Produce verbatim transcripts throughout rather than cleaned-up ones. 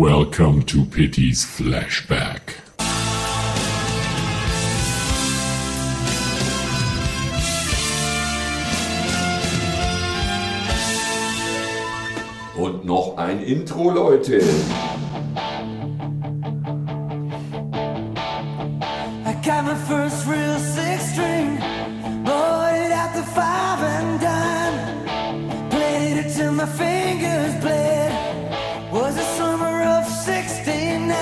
Welcome to Pity's Flashback. Und noch ein Intro, Leute. I got my first real six string, bought it at the five and dime, played it till my fingers bled, was the summer of sixty-nine.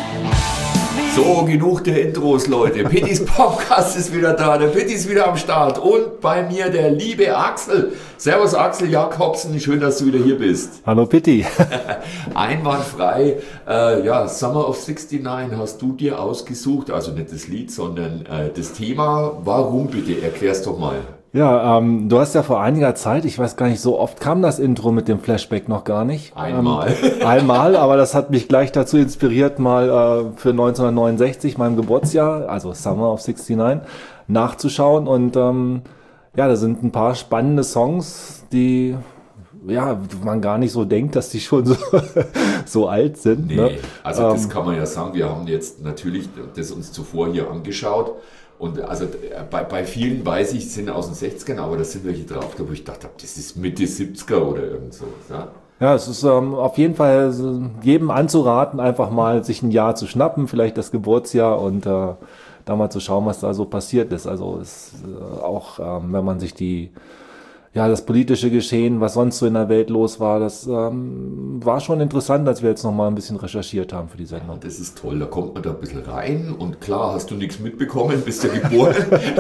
So, genug der Intros, Leute. Pittys Podcast ist wieder da, der Pitti ist wieder am Start und bei mir der liebe Axel. Servus Axel Jakobsen, schön, dass du wieder hier bist. Hallo Pitti. Einwandfrei. Äh, ja, Summer of sixty-nine hast du dir ausgesucht, also nicht das Lied, sondern äh, das Thema. Warum bitte? Erklär's doch mal. Ja, ähm, du hast ja vor einiger Zeit, ich weiß gar nicht, so oft kam das Intro mit dem Flashback noch gar nicht. Einmal. Ähm, einmal, aber das hat mich gleich dazu inspiriert, mal äh, für neunzehnhundertneunundsechzig, meinem Geburtsjahr, also Summer of sixty-nine, nachzuschauen. Und ähm, ja, da sind ein paar spannende Songs, die ja man gar nicht so denkt, dass die schon so, so alt sind. Nee, ne? also das ähm, kann man ja sagen, wir haben jetzt natürlich das uns zuvor hier angeschaut. Und also bei, bei vielen weiß ich, sind aus den sechzigern, aber da sind welche drauf, wo ich dachte, das ist Mitte siebziger oder irgend so. Ja, ja es ist ähm, auf jeden Fall jedem anzuraten, einfach mal sich ein Jahr zu schnappen, vielleicht das Geburtsjahr und äh, da mal zu schauen, was da so passiert ist. Also ist äh, auch, ähm, wenn man sich die ja, das politische Geschehen, was sonst so in der Welt los war, das ähm, war schon interessant, als wir jetzt noch mal ein bisschen recherchiert haben für die Sendung. ja, das ist toll, da kommt man da ein bisschen rein und klar, hast du nichts mitbekommen, bist ja geboren,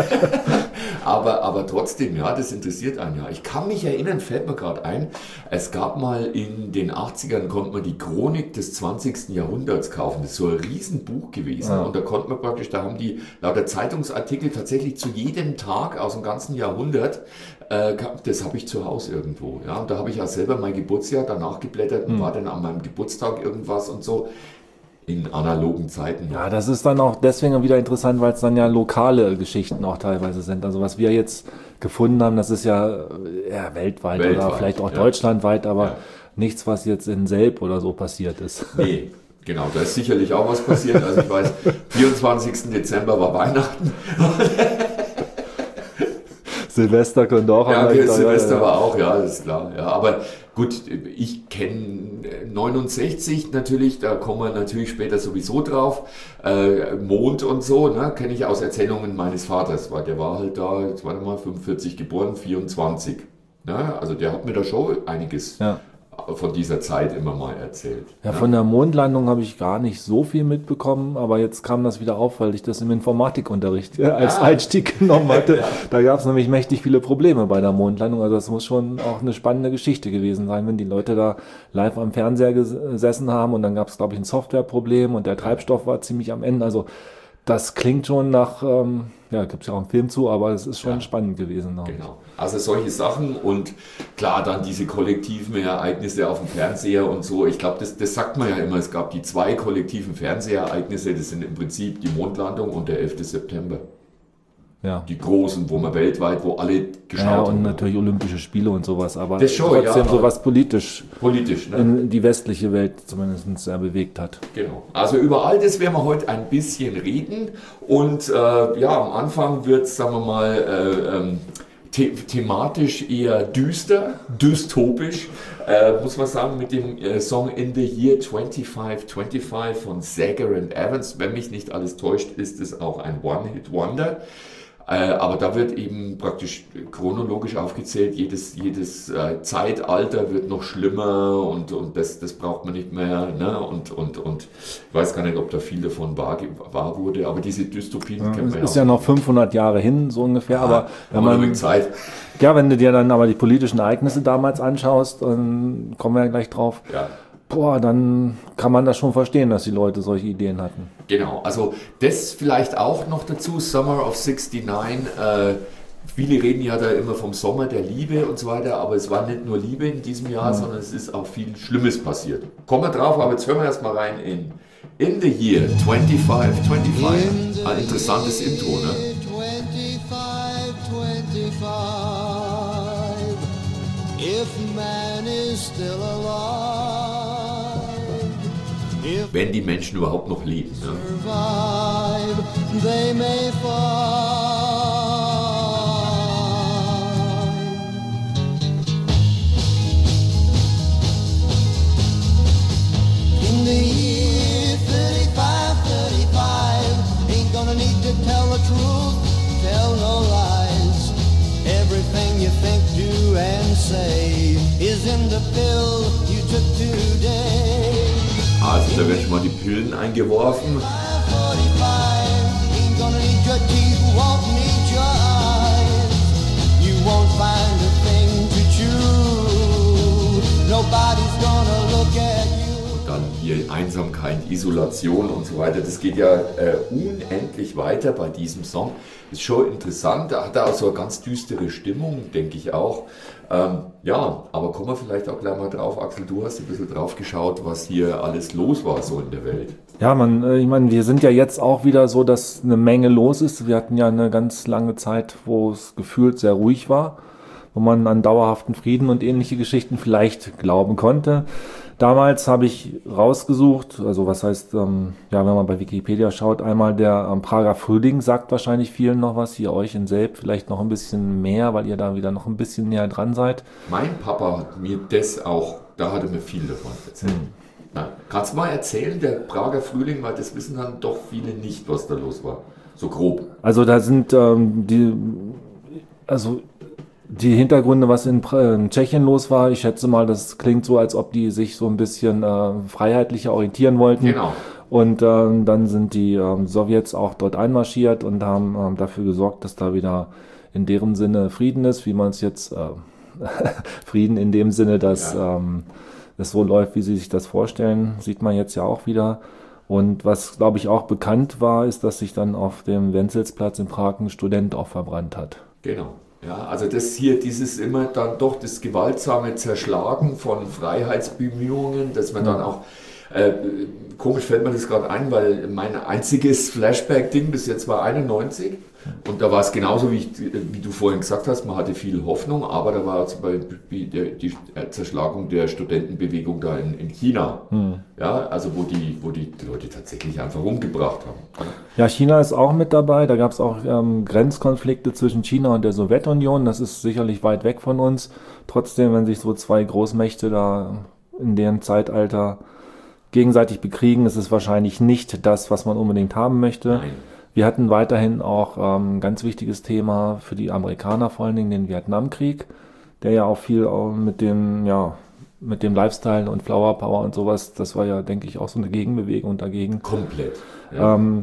aber, aber trotzdem, ja, das interessiert einen ja. Ich kann mich erinnern, fällt mir gerade ein, es gab mal in den achtzigern, konnte man die Chronik des zwanzigsten Jahrhunderts kaufen, das ist so ein Riesenbuch gewesen ja. Und da konnte man praktisch, da haben die lauter Zeitungsartikel tatsächlich zu jedem Tag aus dem ganzen Jahrhundert, äh, das habe ich zu Hause irgendwo. Ja? Und da habe ich auch selber mein Geburtsjahr danach geblättert und mhm. war dann an meinem Geburtstag irgendwas und so in analogen Zeiten. Ja, das ist dann auch deswegen wieder interessant, weil es dann ja lokale Geschichten auch teilweise sind. Also was wir jetzt gefunden haben, das ist ja, ja weltweit, weltweit oder vielleicht auch ja. deutschlandweit, aber ja. nichts, was jetzt in Selb oder so passiert ist. Nee. Genau, da ist sicherlich auch was passiert. Also ich weiß, vierundzwanzigsten Dezember war Weihnachten. Silvester könnte auch. Ja, okay, Silvester ja, war auch, ja, das ist klar. Ja, aber gut, ich kenne neunundsechzig natürlich, da kommen wir natürlich später sowieso drauf. Äh, Mond und so, ne, kenne ich aus Erzählungen meines Vaters, weil der war halt da, jetzt warte mal, fünfundvierzig geboren, vierundzwanzig. Ne? Also der hat mir da schon einiges ja. von dieser Zeit immer mal erzählt. Ja, ne? Von der Mondlandung habe ich gar nicht so viel mitbekommen, aber jetzt kam das wieder auf, weil ich das im Informatikunterricht äh, als ah. Einstieg genommen hatte. Ja. Da gab es nämlich mächtig viele Probleme bei der Mondlandung, also das muss schon auch eine spannende Geschichte gewesen sein, wenn die Leute da live am Fernseher gesessen haben und dann gab es, glaube ich, ein Softwareproblem und der Treibstoff war ziemlich am Ende, also das klingt schon nach, ähm, ja, gibt es ja auch einen Film zu, aber es ist schon ja. spannend gewesen. Genau. Also solche Sachen und klar dann diese kollektiven Ereignisse auf dem Fernseher und so. Ich glaube, das, das sagt man ja immer. Es gab die zwei kollektiven Fernsehereignisse. Das sind im Prinzip die Mondlandung und der elften September. Ja. Die großen, wo man weltweit, wo alle geschaut haben. Ja, und haben. Natürlich Olympische Spiele und sowas, aber das schon, trotzdem ja, sowas politisch, politisch ne? in die westliche Welt zumindest sehr bewegt hat. Genau. Also über all das werden wir heute ein bisschen reden und äh, ja, am Anfang wird es, sagen wir mal, äh, ähm, the- thematisch eher düster, dystopisch, äh, muss man sagen, mit dem äh, Song In the Year twenty-five twenty-five von Sager and Evans. Wenn mich nicht alles täuscht, ist es auch ein One-Hit-Wonder. Äh, aber da wird eben praktisch chronologisch aufgezählt, jedes, jedes äh, Zeitalter wird noch schlimmer und, und das, das braucht man nicht mehr. Ne? Und, und, und ich weiß gar nicht, ob da viel davon wahr, wahr wurde, aber diese Dystopien ja, kennt man ja. Ist ja noch fünfhundert Jahre hin, so ungefähr. Ja, aber wenn man, Zeit. Ja, wenn du dir dann aber die politischen Ereignisse damals anschaust, dann kommen wir ja gleich drauf. Ja. Boah, dann kann man das schon verstehen, dass die Leute solche Ideen hatten. Genau, also das vielleicht auch noch dazu, Summer of sixty-nine, äh, viele reden ja da immer vom Sommer der Liebe und so weiter, aber es war nicht nur Liebe in diesem Jahr, ja. sondern es ist auch viel Schlimmes passiert. Kommen wir drauf, aber jetzt hören wir erstmal rein in In the Year twenty-five twenty-five. Ein interessantes Intro, ne? twenty-five twenty-five. If man is still alive, wenn die Menschen überhaupt noch leben. Ne? Survive, they may fall. In the year thirty-five, thirty-five, ain't gonna need to tell the truth, tell no lies. Everything you think, do and say is in the pill you took today. Also da werden schon mal die Pillen eingeworfen. Und dann hier Einsamkeit, Isolation und so weiter. Das geht ja äh, unendlich weiter bei diesem Song. Ist schon interessant. Da hat er auch so eine ganz düstere Stimmung, denke ich auch. Ähm, ja, aber kommen wir vielleicht auch gleich mal drauf. Axel, du hast ein bisschen drauf geschaut, was hier alles los war so in der Welt. Ja, man, äh, ich meine, wir sind ja jetzt auch wieder so, dass eine Menge los ist. Wir hatten ja eine ganz lange Zeit, wo es gefühlt sehr ruhig war, wo man an dauerhaften Frieden und ähnliche Geschichten vielleicht glauben konnte. Damals habe ich rausgesucht, also was heißt, ähm, ja, wenn man bei Wikipedia schaut, einmal der ähm, Prager Frühling sagt wahrscheinlich vielen noch was, hier euch in Selb vielleicht noch ein bisschen mehr, weil ihr da wieder noch ein bisschen näher dran seid. Mein Papa hat mir das auch, da hat er mir viel davon erzählt. Hm. Ja, kannst du mal erzählen, der Prager Frühling, weil das wissen dann doch viele nicht, was da los war, so grob. Also da sind ähm, die, also die Hintergründe, was in, in Tschechien los war, ich schätze mal, das klingt so, als ob die sich so ein bisschen äh, freiheitlicher orientieren wollten. Genau. Und ähm, dann sind die ähm, Sowjets auch dort einmarschiert und haben ähm, dafür gesorgt, dass da wieder in deren Sinne Frieden ist, wie man es jetzt, äh, Frieden in dem Sinne, dass ja. ähm, es so läuft, wie sie sich das vorstellen, sieht man jetzt ja auch wieder. Und was, glaube ich, auch bekannt war, ist, dass sich dann auf dem Wenzelsplatz in Prag ein Student auch verbrannt hat. Genau. Ja, also das hier, dieses immer dann doch das gewaltsame Zerschlagen von Freiheitsbemühungen, dass man dann auch, äh, komisch fällt mir das gerade ein, weil mein einziges Flashback-Ding bis jetzt war einundneunzig und da war es genauso, wie, ich, wie du vorhin gesagt hast, man hatte viel Hoffnung, aber da war zum Beispiel die, die Zerschlagung der Studentenbewegung da in, in China, hm. ja, also wo die, wo die Leute tatsächlich einfach umgebracht haben. Ja, China ist auch mit dabei, da gab es auch ähm, Grenzkonflikte zwischen China und der Sowjetunion, das ist sicherlich weit weg von uns, trotzdem, wenn sich so zwei Großmächte da in deren Zeitalter gegenseitig bekriegen, ist es wahrscheinlich nicht das, was man unbedingt haben möchte. Nein. Wir hatten weiterhin auch ein ähm, ganz wichtiges Thema für die Amerikaner, vor allen Dingen den Vietnamkrieg, der ja auch viel auch mit dem, ja, mit dem Lifestyle und Flower Power und sowas, das war ja, denke ich, auch so eine Gegenbewegung dagegen. Komplett. Ja. Ähm,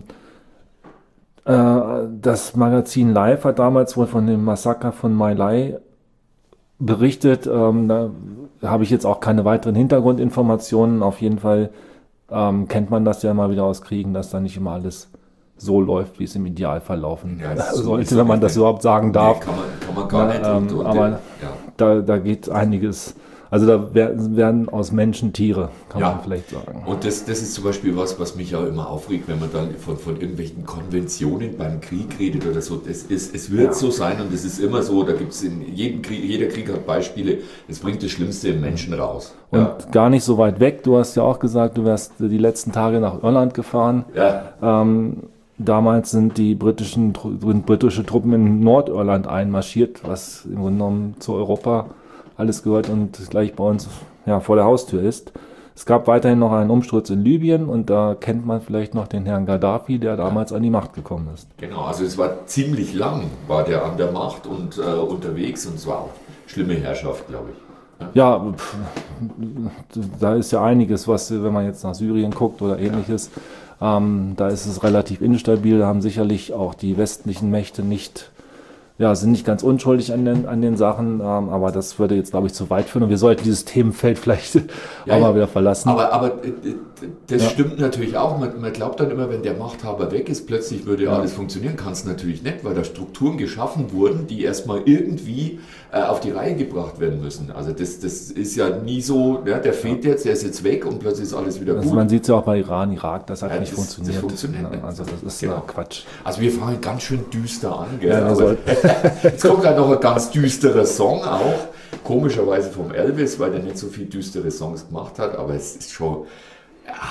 äh, das Magazin Live hat damals wohl von dem Massaker von My Lai berichtet. Ähm, da habe ich jetzt auch keine weiteren Hintergrundinformationen. Auf jeden Fall ähm, kennt man das ja mal wieder aus Kriegen, dass da nicht immer alles so läuft, wie es im Idealfall laufen ja, sollte, wenn man das überhaupt sagen darf. Nee, kann, man, kann man gar nicht. Ähm, und, und aber ja. da, da geht einiges. Also da werden aus Menschen Tiere, kann ja. man vielleicht sagen. Und das, das ist zum Beispiel was, was mich auch immer aufregt, wenn man dann von, von irgendwelchen Konventionen beim Krieg redet oder so. Das ist, es wird ja. so sein und es ist immer so, da gibt es in jedem Krieg, jeder Krieg hat Beispiele, es bringt das Schlimmste im Menschen raus. Und ja. gar nicht so weit weg, du hast ja auch gesagt, du wärst die letzten Tage nach Irland gefahren. Ja. Ähm, Damals sind die britischen, sind britische Truppen in Nordirland einmarschiert, was im Grunde genommen zu Europa alles gehört und gleich bei uns ja, vor der Haustür ist. Es gab weiterhin noch einen Umsturz in Libyen und da kennt man vielleicht noch den Herrn Gaddafi, der damals an die Macht gekommen ist. Genau, also es war ziemlich lang, war der an der Macht und äh, unterwegs und es war auch schlimme Herrschaft, glaube ich. Ja, pff, da ist ja einiges, was, wenn man jetzt nach Syrien guckt oder ähnliches, ähm, da ist es relativ instabil, da haben sicherlich auch die westlichen Mächte nicht, ja, sind nicht ganz unschuldig an den, an den Sachen, ähm, aber das würde jetzt, glaube ich, zu weit führen und wir sollten dieses Themenfeld vielleicht ja, auch ja. mal wieder verlassen. Aber, aber das ja. stimmt natürlich auch, man, man glaubt dann immer, wenn der Machthaber weg ist, plötzlich würde ja. alles funktionieren, kann es natürlich nicht, weil da Strukturen geschaffen wurden, die erstmal irgendwie äh, auf die Reihe gebracht werden müssen. Also das, das ist ja nie so, ja, der fehlt jetzt, der ist jetzt weg und plötzlich ist alles wieder also gut. Man sieht es ja auch bei Iran, Irak, das hat ja, nicht das, funktioniert. Das funktioniert nicht. Also das ist genau. ja Quatsch. Also wir fangen ganz schön düster an, gell? Ja, aber jetzt kommt gleich noch ein ganz düsterer Song auch, komischerweise vom Elvis, weil der nicht so viel düstere Songs gemacht hat, aber es ist schon, ja,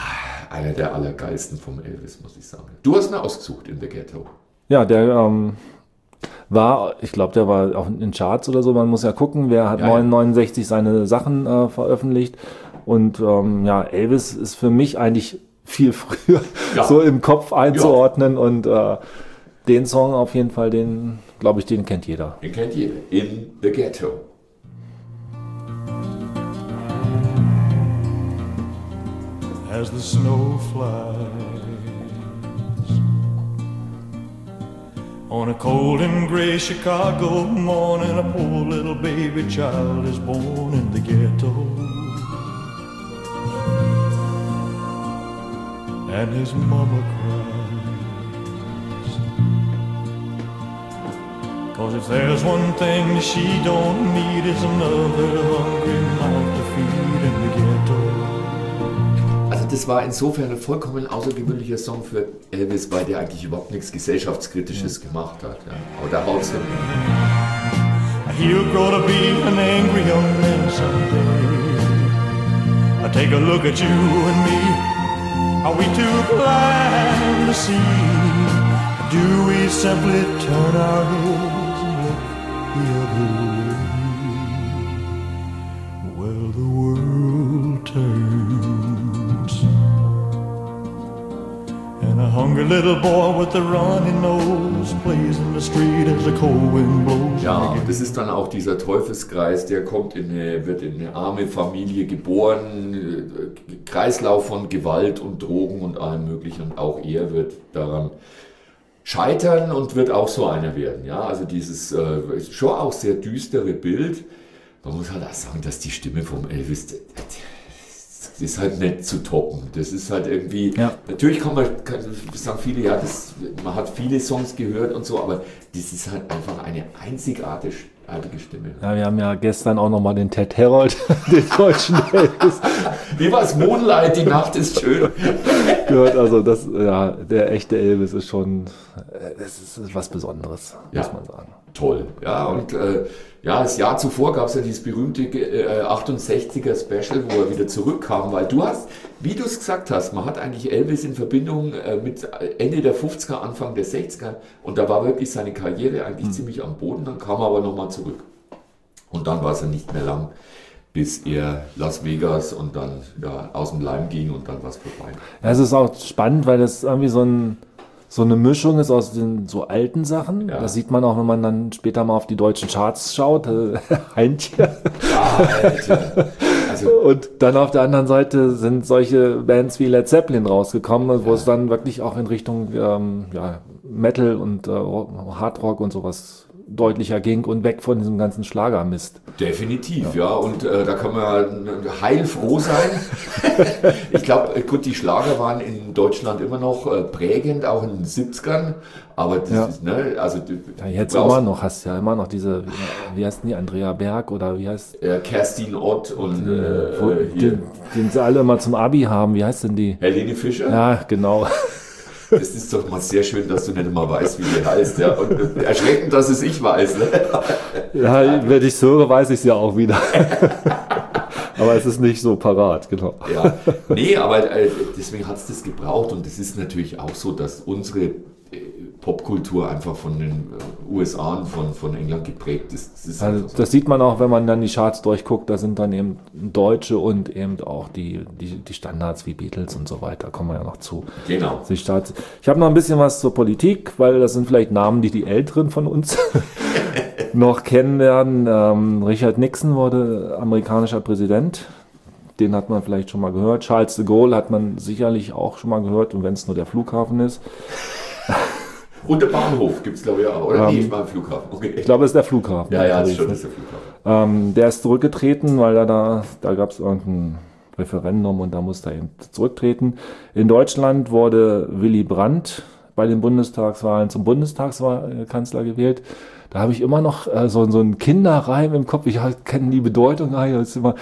einer der allergeilsten vom Elvis, muss ich sagen. Du hast ihn ausgesucht in The Ghetto. Ja, der ähm, war, ich glaube, der war auch in den Charts oder so. Man muss ja gucken, wer hat Ja, ja. neunundneunzig seine Sachen äh, veröffentlicht. Und ähm, ja, Elvis ist für mich eigentlich viel früher Ja. so im Kopf einzuordnen. Und äh, den Song auf jeden Fall, den, glaube ich, den kennt jeder. Den kennt jeder. In The Ghetto. As the snow flies on a cold and gray Chicago morning, a poor little baby child is born in the ghetto, and his mama cries, 'cause if there's one thing she don't need, is another hungry mouth to feed in the ghetto. Also das war insofern ein vollkommen außergewöhnlicher Song für Elvis, weil der eigentlich überhaupt nichts Gesellschaftskritisches gemacht hat. Ja. Aber da haut's hin. He'll grow to be an angry young man someday. I take a look at you and me. Are we too blind to see? Do we simply turn our heads and look the other way? Well, the world turns, and a hungry little boy with a runny nose plays in the street as the cold wind blows. Ja, das ist dann auch dieser Teufelskreis, der kommt in eine, wird in eine arme Familie geboren, äh, Kreislauf von Gewalt und Drogen und allem möglichen, und auch er wird daran scheitern und wird auch so einer werden. Ja, also dieses äh, schon auch sehr düstere Bild. Man muss halt auch sagen, dass die Stimme vom Elvis, das ist halt nicht zu toppen. Das ist halt irgendwie, Ja. natürlich kann man, kann, sagen viele, ja, das, man hat viele Songs gehört und so, aber das ist halt einfach eine einzigartige Stimme. Ja, wir haben ja gestern auch nochmal den Ted Herold, den deutschen Elvis, Wie war's? Moonlight, die Nacht ist schön. gehört. Also das, ja, der echte Elvis ist schon, äh, das ist was Besonderes, Ja. muss man sagen. Toll. Ja, und äh, ja, das Jahr zuvor gab es ja dieses berühmte äh, achtundsechziger Special, wo er wieder zurückkam, weil du hast, wie du es gesagt hast, man hat eigentlich Elvis in Verbindung äh, mit Ende der fünfziger, Anfang der sechziger, und da war wirklich seine Karriere eigentlich ziemlich am Boden, dann kam er aber nochmal zurück. Und dann war es ja nicht mehr lang, bis er Las Vegas und dann ja, aus dem Leim ging und dann war es vorbei. Ja, es ist auch spannend, weil das irgendwie so, ein, so eine Mischung ist aus den so alten Sachen. Ja. Das sieht man auch, wenn man dann später mal auf die deutschen Charts schaut. äh, Heintje. Ah, Alter. Also, Und dann auf der anderen Seite sind solche Bands wie Led Zeppelin rausgekommen, wo es dann wirklich auch in Richtung ähm, ja, Metal und äh, Hardrock und sowas deutlicher ging und weg von diesem ganzen Schlagermist. definitiv, ja, und äh, da kann man heilfroh sein. Ich glaube, gut, die Schlager waren in Deutschland immer noch äh, prägend, auch in den siebzigern, aber das Ja. ist, ne, also du Ja, jetzt brauchst, immer noch, hast ja immer noch diese, wie, wie heißt denn die, Andrea Berg oder wie heißt äh, Kerstin Ott und äh, wo, äh, hier, den, den sie alle immer zum Abi haben, wie heißt denn die? Helene Fischer. Ja, genau. Das ist doch mal sehr schön, dass du nicht mal weißt, wie die heißt. Ja. Und äh, erschreckend, dass es ich weiß. Ne? Ja, wenn ich es höre, weiß ich es ja auch wieder. Aber es ist nicht so parat, genau. Ja, nee, aber äh, deswegen hat es das gebraucht, und es ist natürlich auch so, dass unsere äh, Popkultur einfach von den äh, U S A und von, von England geprägt ist. Das ist Also einfach so. das sieht man auch, wenn man dann die Charts durchguckt, da sind dann eben Deutsche und eben auch die, die, die Standards wie Beatles und so weiter, kommen wir ja noch zu. Genau. Die Charts. Ich habe noch ein bisschen was zur Politik, weil das sind vielleicht Namen, die die Älteren von uns noch kennen werden. Ähm, Richard Nixon wurde amerikanischer Präsident. Den hat man vielleicht schon mal gehört. Charles de Gaulle hat man sicherlich auch schon mal gehört, und wenn es nur der Flughafen ist. Und der Bahnhof gibt es, glaube ich, auch. Oder? Ähm, nee, ich war im Flughafen. Okay. Ich glaube, es ist der Flughafen. ja, ja, das Paris, ist schon ne? das ist der Flughafen. Ähm, der ist zurückgetreten, weil er da, da gab es irgendein Referendum und da musste er eben zurücktreten. In Deutschland wurde Willy Brandt bei den Bundestagswahlen zum Bundestagskanzler gewählt. Da habe ich immer noch äh, so, so einen Kinderreim im Kopf. Ich kenne die Bedeutung. Das ist immer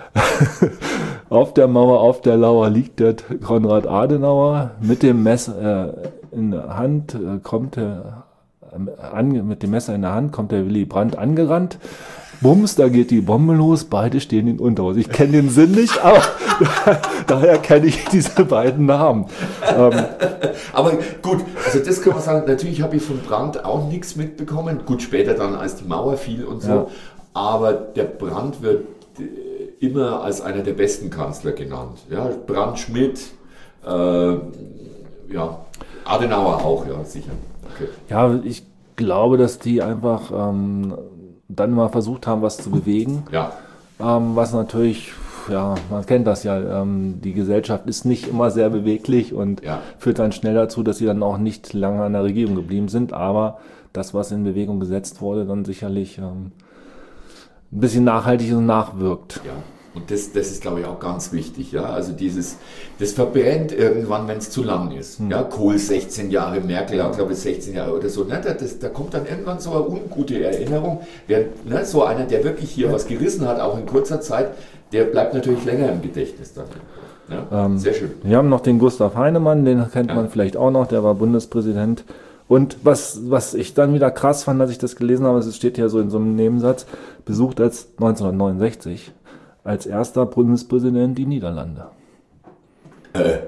auf der Mauer, auf der Lauer liegt der Konrad Adenauer. Mit dem Messer äh, in der Hand äh, kommt er an, mit dem Messer in der Hand kommt der Willy Brandt angerannt. Bums, da geht die Bombe los, beide stehen in Unterhose. Ich kenne den Sinn nicht, aber daher kenne ich diese beiden Namen. Ähm, aber gut, also das kann man sagen, natürlich habe ich von Brandt auch nichts mitbekommen. Gut, später dann, als die Mauer fiel und so. Ja. Aber der Brandt wird immer als einer der besten Kanzler genannt. Ja, Brandt, Schmidt, äh, ja, Adenauer auch, ja, sicher. Okay. Ja, ich glaube, dass die einfach ähm, dann mal versucht haben, was zu bewegen. Ja. Ähm, was natürlich, ja, man kennt das ja, ähm, die Gesellschaft ist nicht immer sehr beweglich und ja. führt dann schnell dazu, dass sie dann auch nicht lange an der Regierung geblieben sind. Aber das, was in Bewegung gesetzt wurde, dann sicherlich ähm, ein bisschen nachhaltig und nachwirkt. Ja. Und das, das ist, glaube ich, auch ganz wichtig. Ja? Also dieses, das verbrennt irgendwann, wenn es zu lang ist. Hm. Ja? Kohl sechzehn Jahre, Merkel auch, glaube ich, sechzehn Jahre oder so. Ne? Das, da kommt dann irgendwann so eine ungute Erinnerung. Während, ne, so einer, der wirklich hier was gerissen hat, auch in kurzer Zeit, der bleibt natürlich länger im Gedächtnis dann. Ne? Ähm, Sehr schön. Wir haben noch den Gustav Heinemann, den kennt ja. man vielleicht auch noch, der war Bundespräsident. Und was, was ich dann wieder krass fand, als ich das gelesen habe, es steht ja so in so einem Nebensatz, besucht als neunzehnhundertneunundsechzig als erster Bundespräsident die Niederlande. Äh.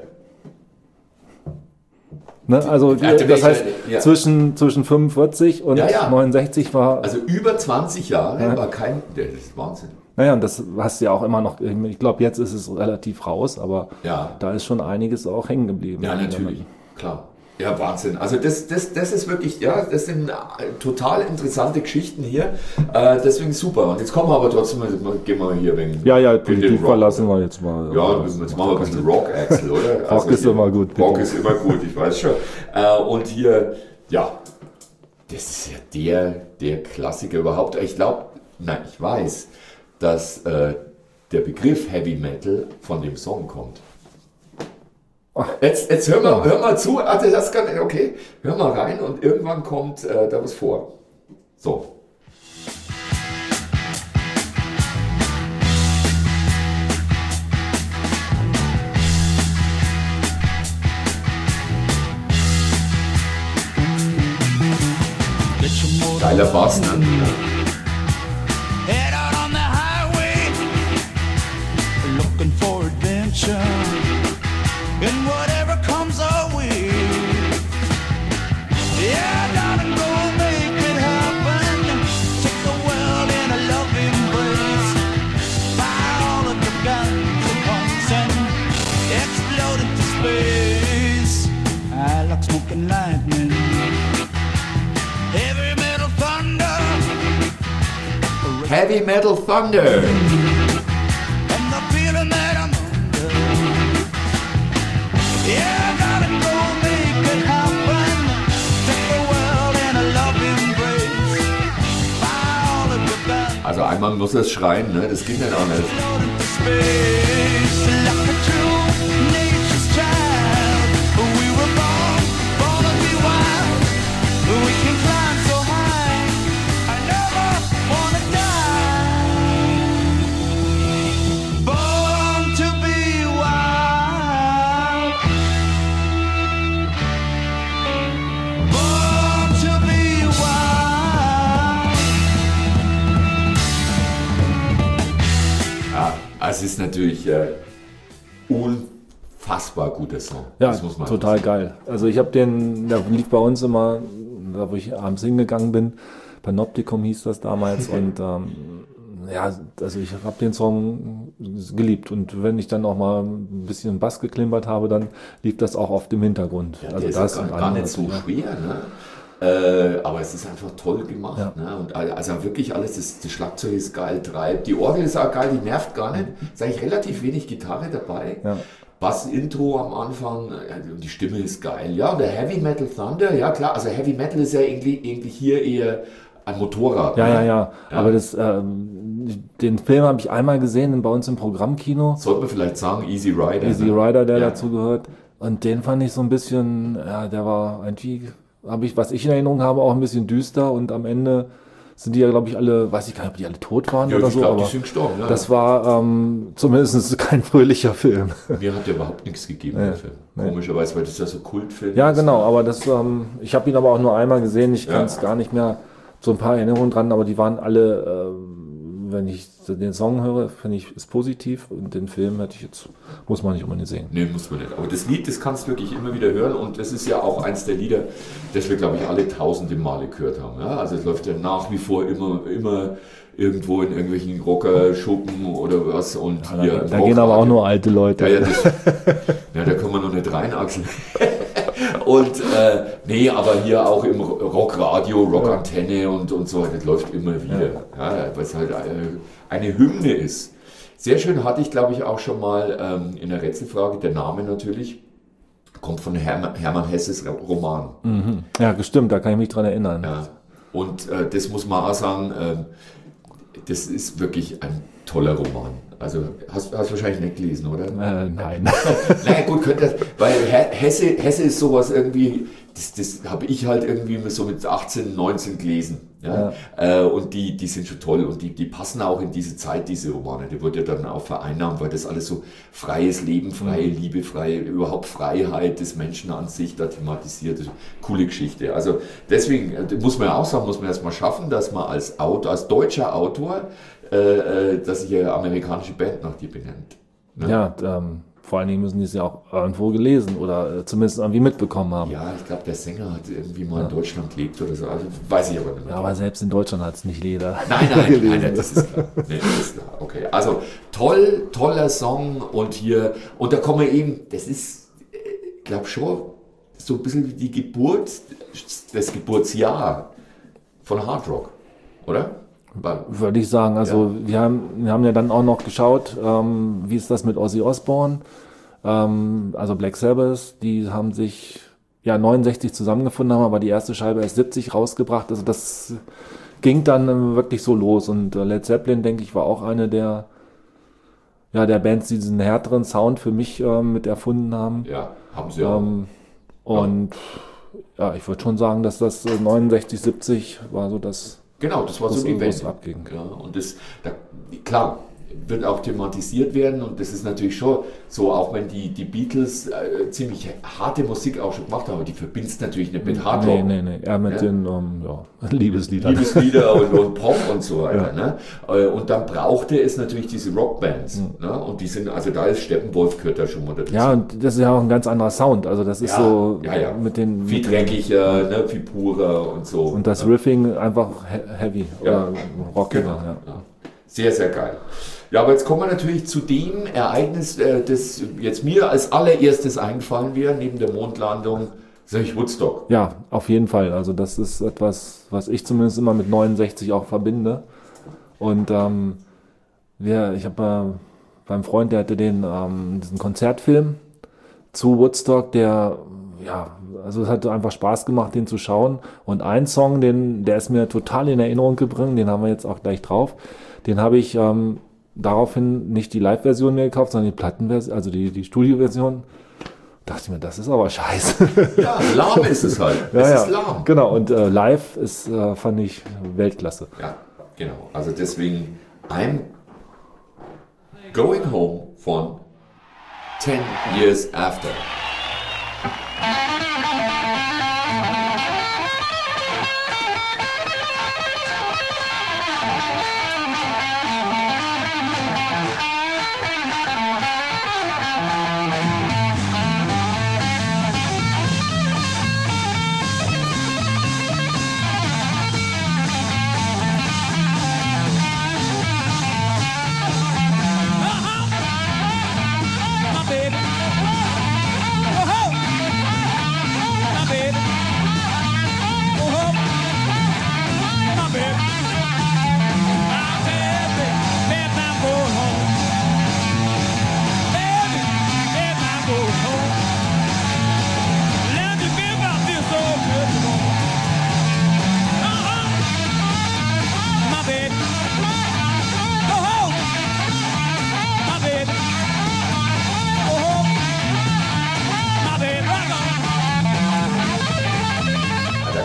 Ne, also Ja, das heißt, ja. zwischen, zwischen fünfundvierzig und Ja, ja. neunundsechzig war... Also über zwanzig Jahre Ja. war kein... Das ist Wahnsinn. Naja, und das hast du ja auch immer noch, ich glaube, jetzt ist es relativ raus, aber Ja. da ist schon einiges auch hängen geblieben. Ja, natürlich, klar. Ja, Wahnsinn. Also das, das, das ist wirklich, ja, das sind total interessante Geschichten hier. Äh, deswegen super. Und jetzt kommen wir aber trotzdem, gehen wir hier wegen... Ja, ja, Politik verlassen wir jetzt mal. Ja, jetzt machen wir ein bisschen Rock, Axel, oder? Rock ist hier, immer gut. Rock ist immer gut, ich weiß schon. Äh, und hier, ja, das ist ja der, der Klassiker überhaupt. Ich glaube, nein, ich weiß, dass äh, der Begriff Heavy Metal von dem Song kommt. Jetzt, jetzt hör, mal, hör mal zu, ah, das kann, okay, hör mal rein und irgendwann kommt äh, da was vor. So. Geiler Bass, ne? Head out on the highway, looking for adventure, and whatever comes our way. Yeah, darling, go make it happen. Take the world in a loving embrace. Fire all of the guns at once and explode into space. I like smoking lightning. Heavy metal thunder. Heavy Metal Thunder. And the feeling that I'm under. Yeah, gotta go make it happen. Take the world in a loving embrace. Fire all of your guns. Also einmal muss es schreien, ne? Das geht nicht anders. Explode into space. Like a true nature's child. We were born, born to be wild. We can climb so high. I never wanna die. Born to be wild. Born to be wild. Ja, es ist natürlich äh, unfassbar guter Song. Ja, das muss man total sagen. geil. Also ich habe den, der lief bei uns immer, da wo ich abends hingegangen bin, Panoptikum hieß das damals und ähm, ja, also ich habe den Song geliebt und wenn ich dann auch mal ein bisschen Bass geklimpert habe, dann lief das auch oft im Hintergrund. Ja, also der das ist ja und gar, gar andere nicht so natürlich, schwer, ne? Äh, aber es ist einfach toll gemacht. Ja. Ne? Und also wirklich alles, das, das Schlagzeug ist geil, treibt. Die Orgel ist auch geil, die nervt gar nicht. Ist eigentlich relativ wenig Gitarre dabei. Ja. Bass-Intro am Anfang, ja, die Stimme ist geil. Ja, und der Heavy Metal Thunder, ja klar, also Heavy Metal ist ja irgendwie, irgendwie hier eher ein Motorrad. Ja, ne? ja, ja, Ja. aber das, ähm, den Film habe ich einmal gesehen bei uns im Programmkino. Sollte man vielleicht sagen, Easy Rider. Easy ne? Rider, der Ja. dazu gehört. Und den fand ich so ein bisschen, ja, der war irgendwie, habe ich, was ich in Erinnerung habe, auch ein bisschen düster und am Ende sind die ja, glaube ich, alle, weiß ich gar nicht, ob die alle tot waren Ja, oder ich so, glaub, aber die sind gestorben. Ja, das war ähm, zumindest kein fröhlicher Film. Mir hat der überhaupt nichts gegeben, Nee, der Film. Komischerweise, weil das ja so Kultfilm Ja, ist. genau, aber das, ähm, ich habe ihn aber auch nur einmal gesehen, ich Ja. kann es gar nicht mehr, so ein paar Erinnerungen dran, aber die waren alle, ähm, wenn ich den Song höre, finde ich, ist positiv und den Film hätte ich jetzt, muss man nicht unbedingt sehen. Nee, muss man nicht. Aber das Lied, das kannst du wirklich immer wieder hören und das ist ja auch eins der Lieder, das wir, glaube ich, alle tausende Male gehört haben. Ja? Also es läuft ja nach wie vor immer, immer irgendwo in irgendwelchen Rockerschuppen oder was und Da, hier im da gehen aber auch Rockradio. nur alte Leute. Ja, ja, das, ja, da kann man noch nicht rein, Axel. Und äh, nee, aber hier auch im Rockradio, Rockantenne und, und so, das läuft immer wieder. Ja, weil es halt eine, eine Hymne ist. Sehr schön hatte ich, glaube ich, auch schon mal ähm, in der Rätselfrage, der Name natürlich, kommt von Hermann, Hermann Hesses Roman. Mhm. Ja, gestimmt, da kann ich mich dran erinnern. Ja. Und äh, das muss man auch sagen, äh, das ist wirklich ein toller Roman. Also hast du wahrscheinlich nicht gelesen, oder? Äh, nein. Naja gut, könnte das, weil Hesse, Hesse ist sowas irgendwie, das, das habe ich halt irgendwie so mit achtzehn, neunzehn gelesen. Ja? Ja. Äh, und die, die sind schon toll und die, die passen auch in diese Zeit, diese Romane. Die wird ja dann auch vereinnahmt, weil das alles so freies Leben, freie mhm. Liebe, freie, überhaupt Freiheit des Menschen an sich da thematisiert. Das ist eine coole Geschichte. Also deswegen muss man ja auch sagen, muss man erst mal schaffen, dass man als Autor, als deutscher Autor, äh, dass sich eine amerikanische Band nach dir benennt. Ne? Ja, ähm, vor allen Dingen müssen die es ja auch irgendwo gelesen oder äh, zumindest irgendwie mitbekommen haben. Ja, ich glaube, der Sänger hat irgendwie mal ja. in Deutschland gelebt oder so. Also, weiß ich aber nicht mehr. Ja, aber selbst in Deutschland hat es nicht jeder. Nein, nein, nein, nein, das ist klar. Nee, das ist klar. Okay, also toll, toller Song und hier, und da kommen wir eben, das ist, ich glaube schon, so ein bisschen wie die Geburt, das Geburtsjahr von Hard Rock, oder? Würde ich sagen. Also ja. wir, haben, wir haben ja dann auch noch geschaut, ähm, wie ist das mit Ozzy Osbourne, ähm, also Black Sabbath, die haben sich ja neunundsechzig zusammengefunden, haben aber die erste Scheibe erst siebzig rausgebracht. Also das ging dann wirklich so los und äh, Led Zeppelin, denke ich, war auch eine der, ja, der Bands, die diesen härteren Sound für mich ähm, mit erfunden haben. Ja, haben sie auch. Ähm, und ja. ja, ich würde schon sagen, dass das äh, neunundsechzig, siebzig war so das. Genau, das war das so die Welt. Abging. Ja, und das, da, klar, wird auch thematisiert werden und das ist natürlich schon so, auch wenn die, die Beatles äh, ziemlich harte Musik auch schon gemacht haben, aber die verbindest natürlich nicht mit Hard Rock. Nee, nee, nee, eher mit ja? den um, ja, Liebesliedern. Liebeslieder und, und Pop und so weiter. Ja. Ne? Und dann brauchte es natürlich diese Rockbands. Mhm. Ne? Und die sind, also da ist Steppenwolf gehört da schon mal dazu. Ja, und das ist ja auch ein ganz anderer Sound. Also das ist ja, so ja, ja. mit den... Viel dreckiger, ne? Viel purer und so. Und das ne? Riffing einfach heavy ja. oder rockiger. Genau. Ja. Ja. Sehr, sehr geil. Ja, aber jetzt kommen wir natürlich zu dem Ereignis, äh, das jetzt mir als allererstes eingefallen wäre, neben der Mondlandung, sag ich Woodstock. Ja, auf jeden Fall. Also das ist etwas, was ich zumindest immer mit neunundsechzig auch verbinde. Und ähm, wir, ich habe äh, beim Freund, der hatte den ähm, diesen Konzertfilm zu Woodstock, der ja, also es hat einfach Spaß gemacht, den zu schauen. Und ein Song, den, der ist mir total in Erinnerung gebracht, den haben wir jetzt auch gleich drauf. Den habe ich ähm, daraufhin nicht die Live-Version mehr gekauft, sondern die Plattenversion, also die, die Studio-Version. Dachte ich mir, das ist aber scheiße. Ja, lahm ist es halt. Ja, es ja. ist lahm. Genau, und äh, live ist, äh, fand ich Weltklasse. Ja, genau. Also deswegen, I'm Going Home von Ten Years After. My baby.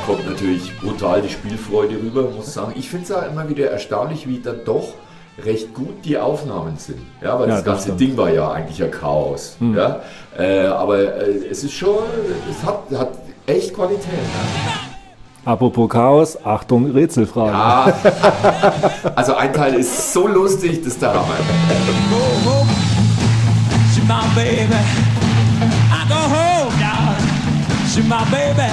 kommt natürlich brutal die Spielfreude rüber, muss sagen. Ich finde es auch immer wieder erstaunlich, wie dann doch recht gut die Aufnahmen sind. Ja, weil Ja, das das ganze stimmt. Ding war ja eigentlich ein Chaos. Ja? Äh, aber äh, es ist schon, es hat, hat echt Qualität. Ja? Apropos Chaos, Achtung, Rätselfrage. Ah, also ein Teil ist so lustig, das ist der Hammer. Go home, see my baby. I go home, darling, see my baby.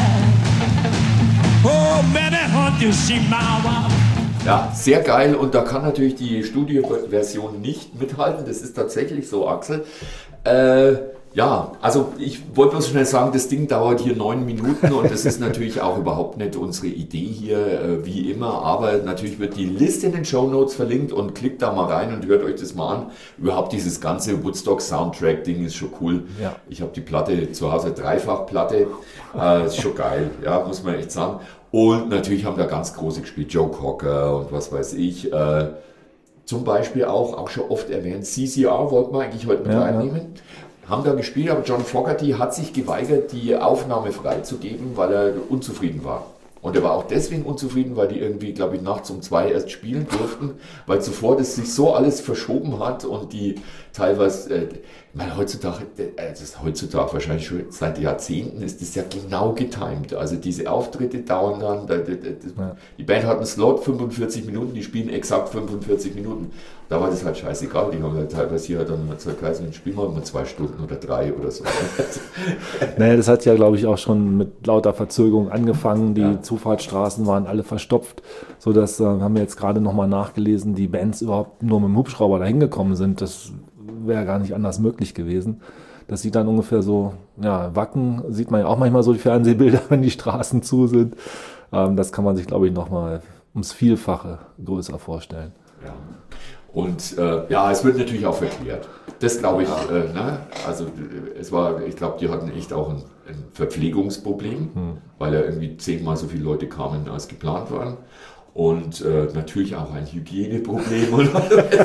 Oh, baby, won't you see my wife? Ja, sehr geil und da kann natürlich die Studioversion nicht mithalten. Das ist tatsächlich so, Axel. Äh, ja, also ich wollte bloß schnell sagen, das Ding dauert hier neun Minuten und das ist natürlich auch überhaupt nicht unsere Idee hier, äh, wie immer. Aber natürlich wird die Liste in den Shownotes verlinkt und klickt da mal rein und hört euch das mal an. Überhaupt dieses ganze Woodstock-Soundtrack-Ding ist schon cool. Ja. Ich habe die Platte zu Hause, Dreifachplatte. Äh, ist schon geil, ja, muss man echt sagen. Und natürlich haben da ganz große gespielt, Joe Cocker und was weiß ich. Äh, zum Beispiel auch, auch schon oft erwähnt, C C R wollten wir eigentlich heute mit Ja, reinnehmen. Haben da gespielt, aber John Fogerty hat sich geweigert, die Aufnahme freizugeben, weil er unzufrieden war. Und er war auch deswegen unzufrieden, weil die irgendwie, glaube ich, nachts um zwei erst spielen durften, weil zuvor das sich so alles verschoben hat und die teilweise, äh, ich meine, heutzutage, äh, das ist heutzutage wahrscheinlich schon seit Jahrzehnten, ist das ja genau getimed. Also diese Auftritte dauern dann, da, da, da, Ja. die Band hat einen Slot, fünfundvierzig Minuten, die spielen exakt fünfundvierzig Minuten. Da war das halt scheißegal, die haben halt teilweise hier dann gesagt, also dann spielen wir mal zwei Stunden oder drei oder so. Naja, das hat ja, glaube ich, auch schon mit lauter Verzögerung angefangen. Die Ja. Zufahrtsstraßen waren alle verstopft, sodass, äh, haben wir jetzt gerade nochmal nachgelesen, die Bands überhaupt nur mit dem Hubschrauber dahin gekommen sind. Das wäre gar nicht anders möglich gewesen. Das sieht dann ungefähr so, ja, Wacken sieht man ja auch manchmal so die Fernsehbilder, wenn die Straßen zu sind. Ähm, das kann man sich, glaube ich, nochmal ums Vielfache größer vorstellen. Ja. Und äh, ja, es wird natürlich auch verklärt. Das glaube ich, äh, ne? Also äh, es war, ich glaube, die hatten echt auch ein, ein Verpflegungsproblem, weil ja irgendwie zehnmal so viele Leute kamen, als geplant waren. Und äh, natürlich auch ein Hygieneproblem. Und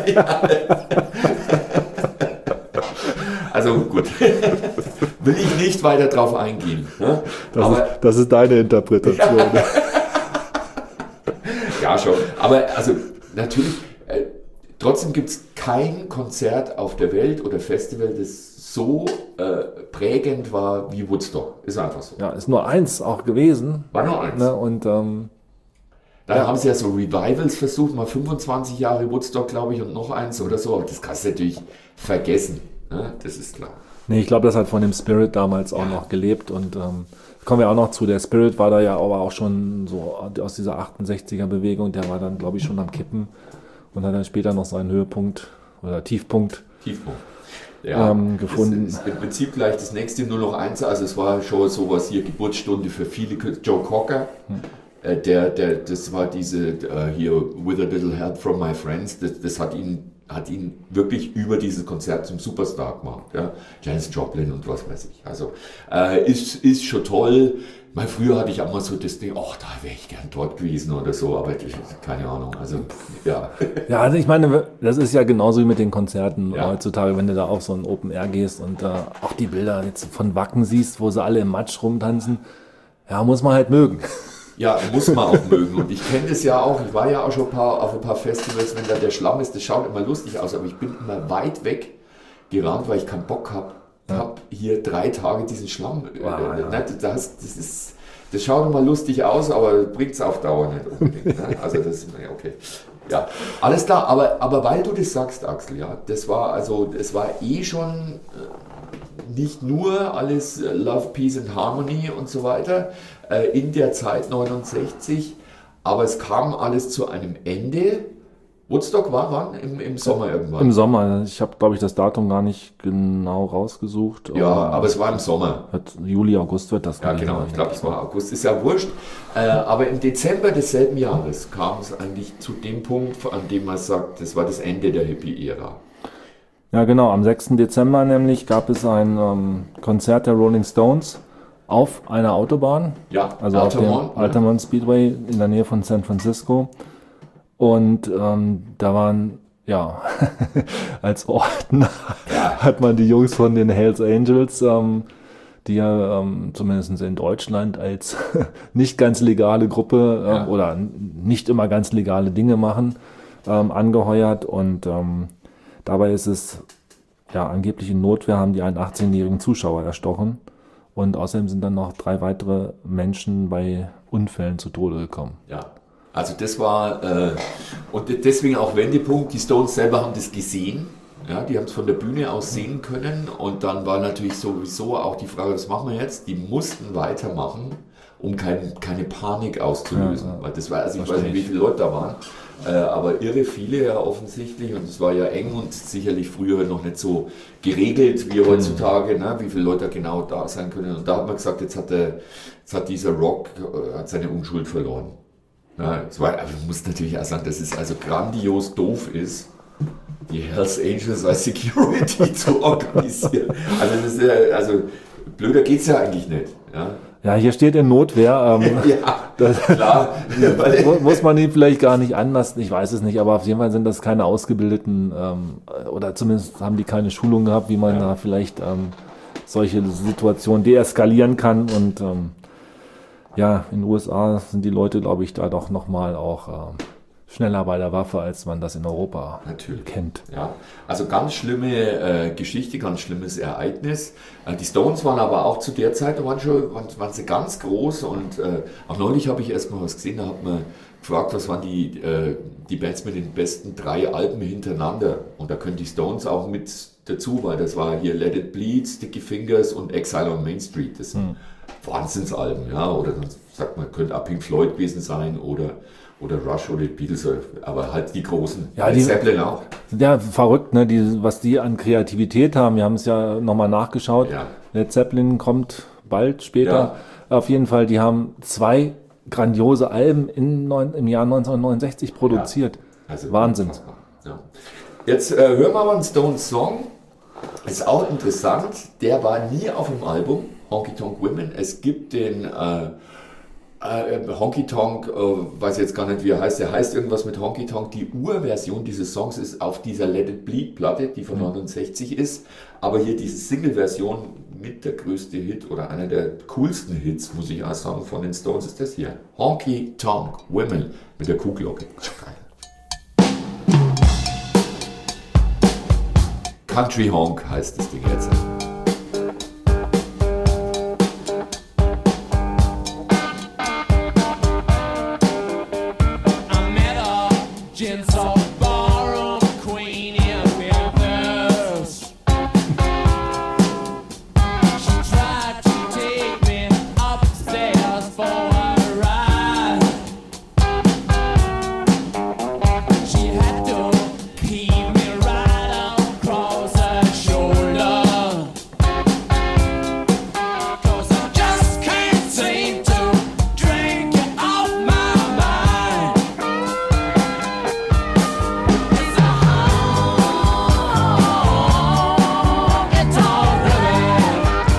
also gut, will ich nicht weiter drauf eingehen. Ne? Das, Aber, ist, das ist deine Interpretation. ja, schon. Aber also natürlich, äh, trotzdem gibt es kein Konzert auf der Welt oder Festival, das so äh, prägend war wie Woodstock. Ist einfach so. Ja, ist nur eins auch gewesen. War nur eins. Ne? Und ähm, Dann ja. haben sie ja so Revivals versucht, mal fünfundzwanzig Jahre Woodstock, glaube ich, und noch eins oder so. Aber das kannst du natürlich vergessen. Ne? Das ist klar. nee, ich glaube, das hat von dem Spirit damals auch noch gelebt. Und ähm, kommen wir auch noch zu. Der Spirit war da ja aber auch schon so aus dieser achtundsechziger-Bewegung. Der war dann, glaube ich, schon am Kippen und hat dann später noch seinen Höhepunkt oder Tiefpunkt Tiefpunkt. Ja, Ähm, gefunden. Das ist im Prinzip gleich das nächste nur noch eins. Also es war schon sowas hier, Geburtsstunde für viele. Joe Cocker, Hm. äh, der, der, das war diese äh, hier With a Little Help from My Friends. Das, das hat ihn, hat ihn wirklich über dieses Konzert zum Superstar gemacht. Ja? Janis Joplin und was weiß ich. Also äh, ist, ist schon toll. Mal früher hatte ich auch mal so das Ding, ach, da wäre ich gern dort gewesen oder so, aber ich, keine Ahnung. Also ja. Ja, also ich meine, das ist ja genauso wie mit den Konzerten Ja. heutzutage, wenn du da auf so ein Open Air gehst und äh, auch die Bilder jetzt von Wacken siehst, wo sie alle im Matsch rumtanzen. Ja, muss man halt mögen. Ja, muss man auch mögen. Und ich kenne das ja auch, ich war ja auch schon ein paar, auf ein paar Festivals, wenn da der Schlamm ist, das schaut immer lustig aus, aber ich bin immer weit weg gerannt, weil ich keinen Bock habe, hab hier drei Tage diesen Schlamm. Äh, Wow, äh, ja. nicht, das, das, ist, das schaut immer lustig aus, aber bringt es auf Dauer nicht unbedingt. Ne? Also das ist ja okay. Ja, alles klar, aber, aber weil du das sagst, Axel, ja, das war also, es war eh schon äh, nicht nur alles äh, Love, Peace and Harmony und so weiter äh, in der Zeit neunundsechzig, aber es kam alles zu einem Ende. Woodstock war wann? Im, im Sommer irgendwann? Im Sommer. Ich habe, glaube ich, das Datum gar nicht genau rausgesucht. Ja, aber es war im Sommer. Wird Juli, August wird das Ja, gewesen genau, sein. ich glaube, es war August, ist ja wurscht. Äh, aber im Dezember desselben Jahres kam es eigentlich zu dem Punkt, an dem man sagt, das war das Ende der Hippie-Ära. Ja, genau. Am sechsten Dezember nämlich gab es ein ähm, Konzert der Rolling Stones auf einer Autobahn. Ja, Also auf Altamont, dem Altamont Speedway in der Nähe von San Francisco. Und ähm, da waren, ja, als Orten hat man die Jungs von den Hells Angels ähm, die ja ähm, zumindest in Deutschland als nicht ganz legale Gruppe äh, Ja. oder nicht immer ganz legale Dinge machen, ähm, angeheuert. Und ähm, dabei ist es, ja, angeblich in Notwehr haben die einen achtzehnjährigen Zuschauer erstochen. Und außerdem sind dann noch drei weitere Menschen bei Unfällen zu Tode gekommen. Ja, also das war, äh, und deswegen auch Wendepunkt, die Stones selber haben das gesehen, ja, die haben es von der Bühne aus sehen können und dann war natürlich sowieso auch die Frage, was machen wir jetzt? Die mussten weitermachen, um kein, keine Panik auszulösen, Ja, ja. weil das war, also ich weiß Verstehe nicht, wie ich. viele Leute da waren, äh, aber irre viele ja offensichtlich und es war ja eng und sicherlich früher noch nicht so geregelt wie heutzutage, ne, wie viele Leute da genau da sein können und da hat man gesagt, jetzt hat, der, jetzt hat dieser Rock äh, hat seine Unschuld verloren. Ja, es war, aber ich muss natürlich auch sagen, dass es also grandios doof ist, die Hells Angels als Security zu organisieren. Also, das ist ja, also blöder geht es ja eigentlich nicht. Ja, Ja, hier steht in Notwehr. Ähm, ja das, klar. Weil, mu- muss man ihn vielleicht gar nicht anlassen, ich weiß es nicht, aber auf jeden Fall sind das keine ausgebildeten ähm, oder zumindest haben die keine Schulung gehabt, wie man Ja. da vielleicht ähm, solche Situationen deeskalieren kann. Und ähm, ja, in den U S A sind die Leute, glaube ich, da doch nochmal auch ähm, schneller bei der Waffe, als man das in Europa Natürlich. kennt. Ja, also ganz schlimme äh, Geschichte, ganz schlimmes Ereignis. Äh, die Stones waren aber auch zu der Zeit, da waren, schon, waren, waren sie ganz groß und äh, auch neulich habe ich erst mal was gesehen, da hat man gefragt, was waren die, äh, die Bands mit den besten drei Alben hintereinander und da können die Stones auch mit dazu, weil das war hier Let It Bleed, Sticky Fingers und Exile on Main Street, das sind Wahnsinnsalben, ja, oder dann sagt man, könnte auch Pink Floyd gewesen sein oder oder Rush oder die Beatles, aber halt die großen. Ja, Led die- Zeppelin auch. Ja, verrückt, ne? Die, was die an Kreativität haben. Wir haben es ja nochmal nachgeschaut. Ja. Led Zeppelin kommt bald später. Auf jeden Fall, die haben zwei grandiose Alben in neun, im Jahr neunzehnhundertneunundsechzig produziert. Also Wahnsinn. unfassbar. Ja. Jetzt äh, hören wir mal einen Stones Song. Ist auch interessant. Der war nie auf dem Album Honky Tonk Women. Es gibt den äh, äh, Honky Tonk, äh, weiß jetzt gar nicht, wie er heißt. Der heißt irgendwas mit Honky Tonk. Die Urversion dieses Songs ist auf dieser Let It Bleed Platte, die von neunundsechzig ist. Aber hier diese Single-Version mit der größte Hit oder einer der coolsten Hits, muss ich auch sagen, von den Stones ist das hier. Honky Tonk Women mit der Kuhglocke. Geil. Country Honk heißt das Ding jetzt. I met a gents of ballroom queen in Memphis. She tried to take me upstairs for a ride. She had to keep me right across her shoulder. 'Cause I just can't seem to drink it off my mind. It's a honky-tonk women.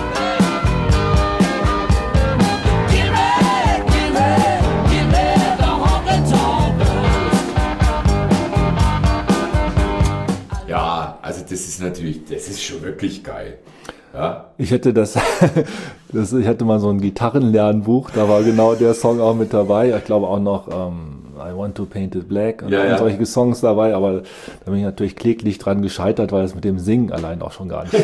Give me, give me, give me the honky-tonk blues. Ja, also das ist natürlich, das ist schon wirklich geil. Ja, Ich hätte das, das, ich hatte mal so ein Gitarrenlernbuch, da war genau der Song auch mit dabei. Ich glaube auch noch ähm, I Want to Paint It Black und, Ja, ja. und solche Songs dabei, aber da bin ich natürlich kläglich dran gescheitert, weil es mit dem Singen allein auch schon gar nicht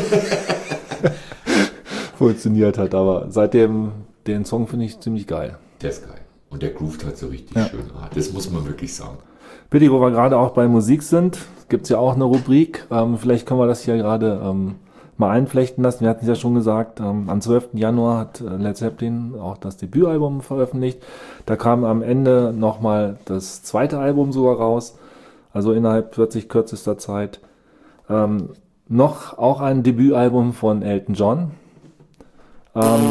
funktioniert hat. Aber seitdem, den Song finde ich ziemlich geil. der ist geil. Und der groovt halt so richtig Ja. schön. Ah, das muss man wirklich sagen. Bitte, wo wir gerade auch bei Musik sind, gibt es ja auch eine Rubrik. Ähm, vielleicht können wir das hier gerade ähm, mal einflechten lassen. Wir hatten es ja schon gesagt, ähm, am zwölften Januar hat äh, Led Zeppelin auch das Debütalbum veröffentlicht. Da kam am Ende nochmal das zweite Album sogar raus, also innerhalb wirklich kürzester Zeit. Ähm, noch auch ein Debütalbum von Elton John. Ähm,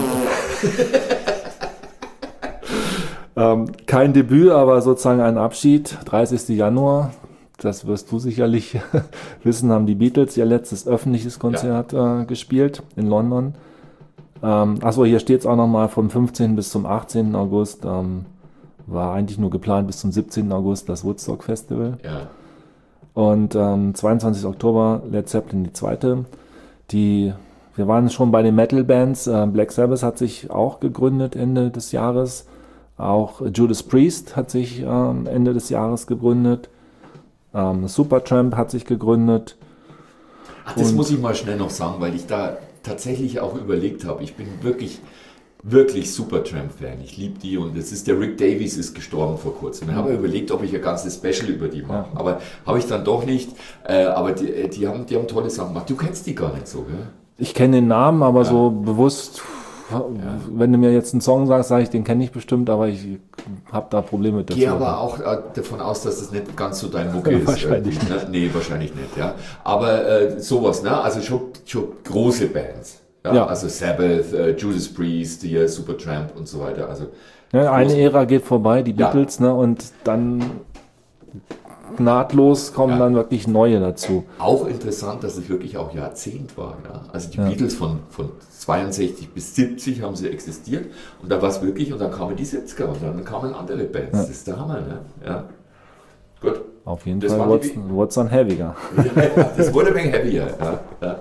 ähm, kein Debüt, aber sozusagen ein Abschied. dreißigsten Januar, das wirst du sicherlich wissen, haben die Beatles ihr letztes öffentliches Konzert äh, gespielt in London. Ähm, achso, hier steht es auch nochmal vom fünfzehnten bis zum achtzehnten August. Ähm, war eigentlich nur geplant bis zum siebzehnten August das Woodstock Festival. Ja. Und ähm, zweiundzwanzigsten Oktober Led Zeppelin die zweite. Die wir waren schon bei den Metal-Bands. Äh, Black Sabbath hat sich auch gegründet Ende des Jahres. Auch Judas Priest hat sich ähm, Ende des Jahres gegründet. Ähm, Supertramp hat sich gegründet. Ach, das Und- muss ich mal schnell noch sagen, weil ich da tatsächlich auch überlegt habe. Ich bin wirklich, wirklich Supertramp-Fan. Ich liebe die und es ist der Rick Davies ist gestorben vor kurzem. Ich habe überlegt, ob ich ein ganzes Special über die mache, Ja. aber habe ich dann doch nicht. Äh, aber die, die, haben, die haben tolle Sachen gemacht. Du kennst die gar nicht so, gell? Ich kenne den Namen, aber so bewusst, wenn du mir jetzt einen Song sagst, sage ich, den kenne ich bestimmt, aber ich habe da Probleme mit der Gehe Zuordnung. aber auch äh, davon aus, dass das nicht ganz so dein Mucke ist. Wahrscheinlich äh, ne? Nee, wahrscheinlich nicht, ja. Aber äh, sowas, ne? Also schon, schon große Bands. Ja? Ja. Also Sabbath, äh, Judas Priest, hier Supertramp und so weiter. Also Ja, eine große- Ära geht vorbei, die Ja. Beatles, ne, und dann nahtlos kommen Ja. dann wirklich neue dazu. Auch interessant, dass es wirklich auch Jahrzehnt war. Ja? Also die Ja. Beatles von, von zweiundsechzig bis siebzig haben sie existiert und da war es wirklich, und dann kamen die siebziger und dann kamen andere Bands. Das ist der Hammer, ne? Ja. Gut. Auf jeden Das Fall waren wird's die- wird's dann heaviger. Das wurde ein wenig heavier. Ja. Ja.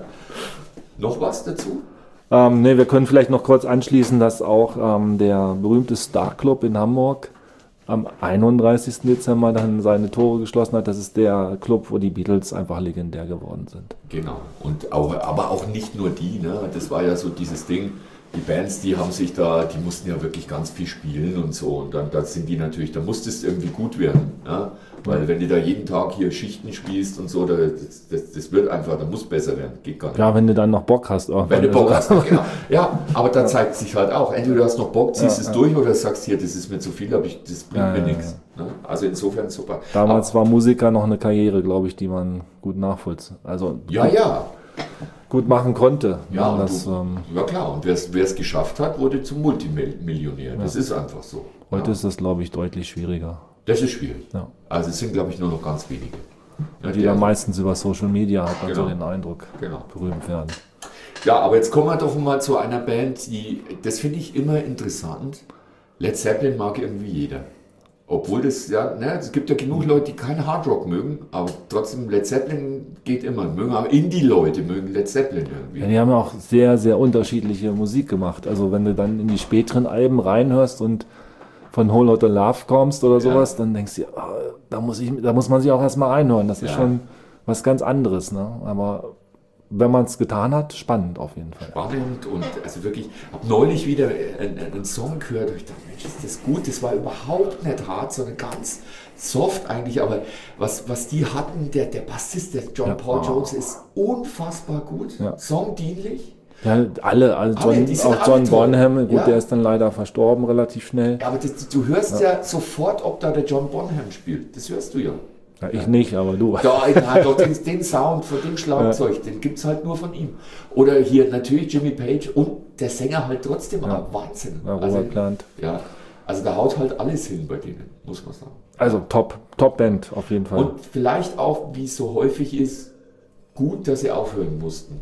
Noch was dazu? Ähm, ne, wir können vielleicht noch kurz anschließen, dass auch ähm, der berühmte Star Club in Hamburg am einunddreißigsten Dezember dann seine Tore geschlossen hat. Das ist der Club, wo die Beatles einfach legendär geworden sind. Genau. Und auch, aber auch nicht nur die, ne? Das war ja so dieses Ding, die Bands, die haben sich da, die mussten ja wirklich ganz viel spielen und so. Und dann da sind die natürlich, da musste es irgendwie gut werden. Ja? Weil wenn du da jeden Tag hier Schichten spielst und so, da, das, das, das wird einfach, da muss besser werden. Geht gar nicht. Ja, wenn du dann noch Bock hast. Irgendwann. Wenn du Bock Also- hast, genau. Ja, aber da zeigt sich halt auch, entweder du hast noch Bock, ziehst Ja, es ja. durch oder sagst hier, das ist mir zu viel, aber ich, das bringt Ja, mir ja, nichts. Ne? Also insofern super. Damals war Musiker noch eine Karriere, glaube ich, die man gut nachvollziehen, also Ja, ja. gut machen konnte. Ja, und das, du, ähm, ja klar, und wer es geschafft hat, wurde zum Multimillionär. Das ist einfach so. heute ja. ist das, glaube ich, deutlich schwieriger. Das ist schwierig. Ja. Also es sind, glaube ich, nur noch ganz wenige. Ja, Die die- dann meistens über Social Media, hat man Genau. so den Eindruck, Genau. berühmt werden. Ja, aber jetzt kommen wir doch mal zu einer Band, die, das finde ich immer interessant. Led Zeppelin mag irgendwie jeder. Obwohl das, ja, ne, es gibt ja genug Leute, die keinen Hardrock mögen, aber trotzdem Led Zeppelin geht immer. Mögen aber Indie-Leute mögen Led Zeppelin irgendwie. Ja, die haben ja auch sehr, sehr unterschiedliche Musik gemacht. Also wenn du dann in die späteren Alben reinhörst und von Whole Lotta Love kommst oder sowas, Ja. dann denkst du, ah, da, muss ich, da muss man sich auch erstmal reinhören. Das ist Ja. schon was ganz anderes. Ne? Aber wenn man es getan hat, spannend auf jeden Fall. Spannend und also wirklich, habe neulich wieder einen, einen Song gehört und ich dachte, Mensch, ist das gut, das war überhaupt nicht hart, sondern ganz soft eigentlich, aber was, was die hatten, der, der Bassist, der John Ja. Paul Jones, ist unfassbar gut, Ja. songdienlich. Ja, alle, also Alle, John, die sind auch John alle toll. Bonham, gut, Ja. der ist dann leider verstorben relativ schnell. Aber das, du hörst ja. sofort, ob da der John Bonham spielt, das hörst du ja. Ja, ich nicht, aber du. Da, ja, doch den, den Sound von dem Schlagzeug, den gibt es halt nur von ihm. Oder hier natürlich Jimmy Page und der Sänger halt trotzdem, aber Wahnsinn. Ja, Robert Plant. Ja, also da haut halt alles hin bei denen, muss man sagen. Also top, top Band auf jeden Fall. Und vielleicht auch, wie es so häufig ist, gut, dass sie aufhören mussten.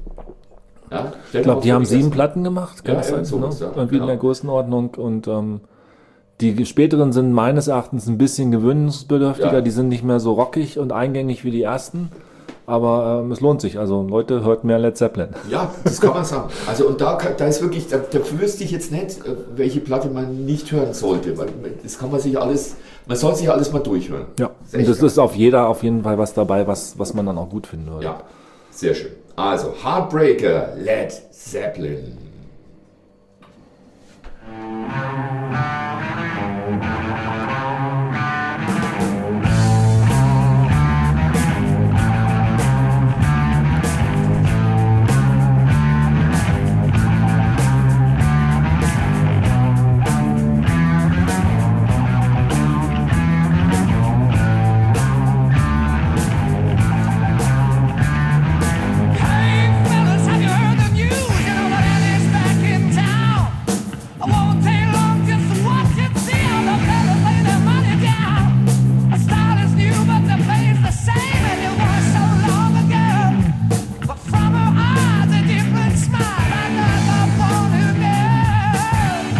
Ja, ich glaube, die haben sieben Platten gemacht, kann Ja, das sein? irgend sowas, ne? ja, Irgendwie genau. in der Größenordnung. Und ähm, die späteren sind meines Erachtens ein bisschen gewöhnungsbedürftiger. Ja. Die sind nicht mehr so rockig und eingängig wie die ersten. Aber ähm, es lohnt sich. Also Leute, hört mehr Led Zeppelin. Ja, das kann man sagen. Also und da, kann- da ist wirklich, da, da wüsste ich jetzt nicht, äh, welche Platte man nicht hören sollte. Weil das kann man sich alles, man soll sich alles mal durchhören. Ja. Ist Und echt das geil. ist auf jeder auf jeden Fall was dabei, was, was man dann auch gut finden würde. Ja, sehr schön. Also, Heartbreaker, Led Zeppelin. Hey fellas, have you heard the news? You know that Eddie's back in town. I won't take long just to watch it, see how the fellas lay their money down. The style is new, but the play's the same, and it was so long ago. But from her eyes, a different smile, another one who knows.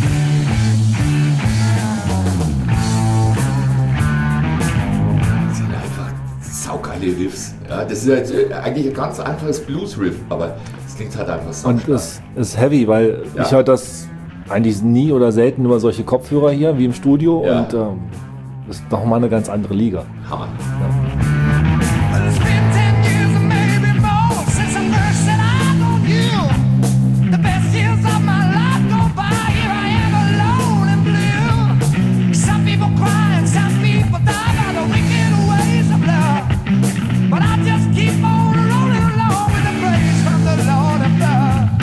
Das sind einfach saugeile Riffs. Ja, das ist halt äh, eigentlich ein ganz einfaches Blues-Riff, aber es klingt halt einfach so. Und es ist heavy, weil Ja. ich höre das eigentlich nie oder selten über solche Kopfhörer hier, wie im Studio. Ja. Und ähm, das ist nochmal eine ganz andere Liga. Hammer. Well, it's been ten years or maybe more since I first set eyes on you. The best years of my life go by. Here I am alone and blue. Some people cry and some people die by the wicked ways of love. But I just keep on rolling along with the praise from the Lord above.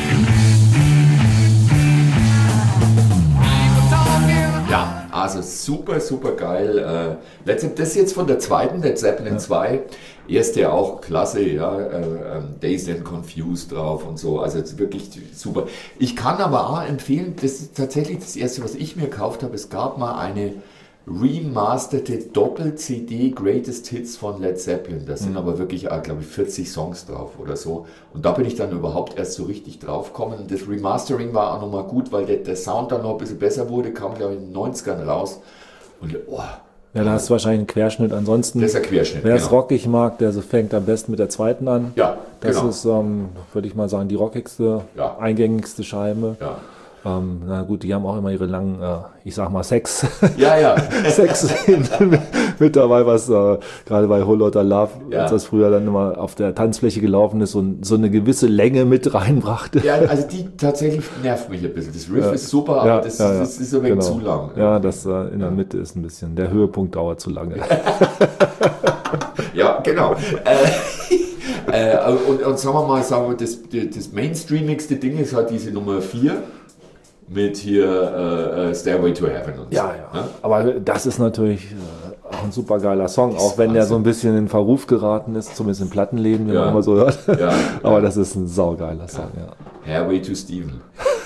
People talking. Ja, also super, super geil. Äh, letztendlich, das ist jetzt von der zweiten, Led Zeppelin zwei. Erste auch klasse, ja. Äh, ähm, Dazed and Confused drauf und so. Also jetzt wirklich super. Ich kann aber auch empfehlen, das ist tatsächlich das erste, was ich mir gekauft habe. Es gab mal eine remasterte Doppel-C D Greatest Hits von Led Zeppelin. Da sind mhm. aber wirklich, glaube ich, vierzig Songs drauf oder so. Und da bin ich dann überhaupt erst so richtig drauf gekommen. Das Remastering war auch nochmal gut, weil der, der Sound dann noch ein bisschen besser wurde, kam, glaube ich, in den neunzigern raus. Und oh, Ja, da hast du wahrscheinlich einen Querschnitt. Ansonsten, das ist der Querschnitt. wer es genau. rockig mag, der so fängt am besten mit der zweiten an. Ja, Das genau. ist, ähm, würde ich mal sagen, die rockigste, Ja. eingängigste Scheibe. Ja, Ähm, na gut, die haben auch immer ihre langen, äh, ich sag mal, Sex. ja. ja. Sex-Szenen mit dabei, was äh, gerade bei Whole Lotta Love, Ja. als das früher dann immer auf der Tanzfläche gelaufen ist und so eine gewisse Länge mit reinbrachte. Ja, also die tatsächlich nervt mich ein bisschen. Das Riff ist super, aber Ja, das, ja, ja. das ist ein wenig Genau. zu lang. Ja, das äh, in der Mitte ist ein bisschen, der Höhepunkt dauert zu lange. Ja, genau. äh, äh, und, und sagen wir mal, sagen wir, das, das mainstreamigste Ding ist halt diese Nummer vier mit hier äh, äh, Stairway to Heaven und Ja, so. ja. Ne? Aber das ist natürlich äh, auch ein super geiler Song, auch wenn der Wahnsinn. so ein bisschen in Verruf geraten ist, zumindest im Plattenläden, wie Ja. man immer so hört. Ja, Aber ja. das ist ein saugeiler Song, ja. Hairway to Steven.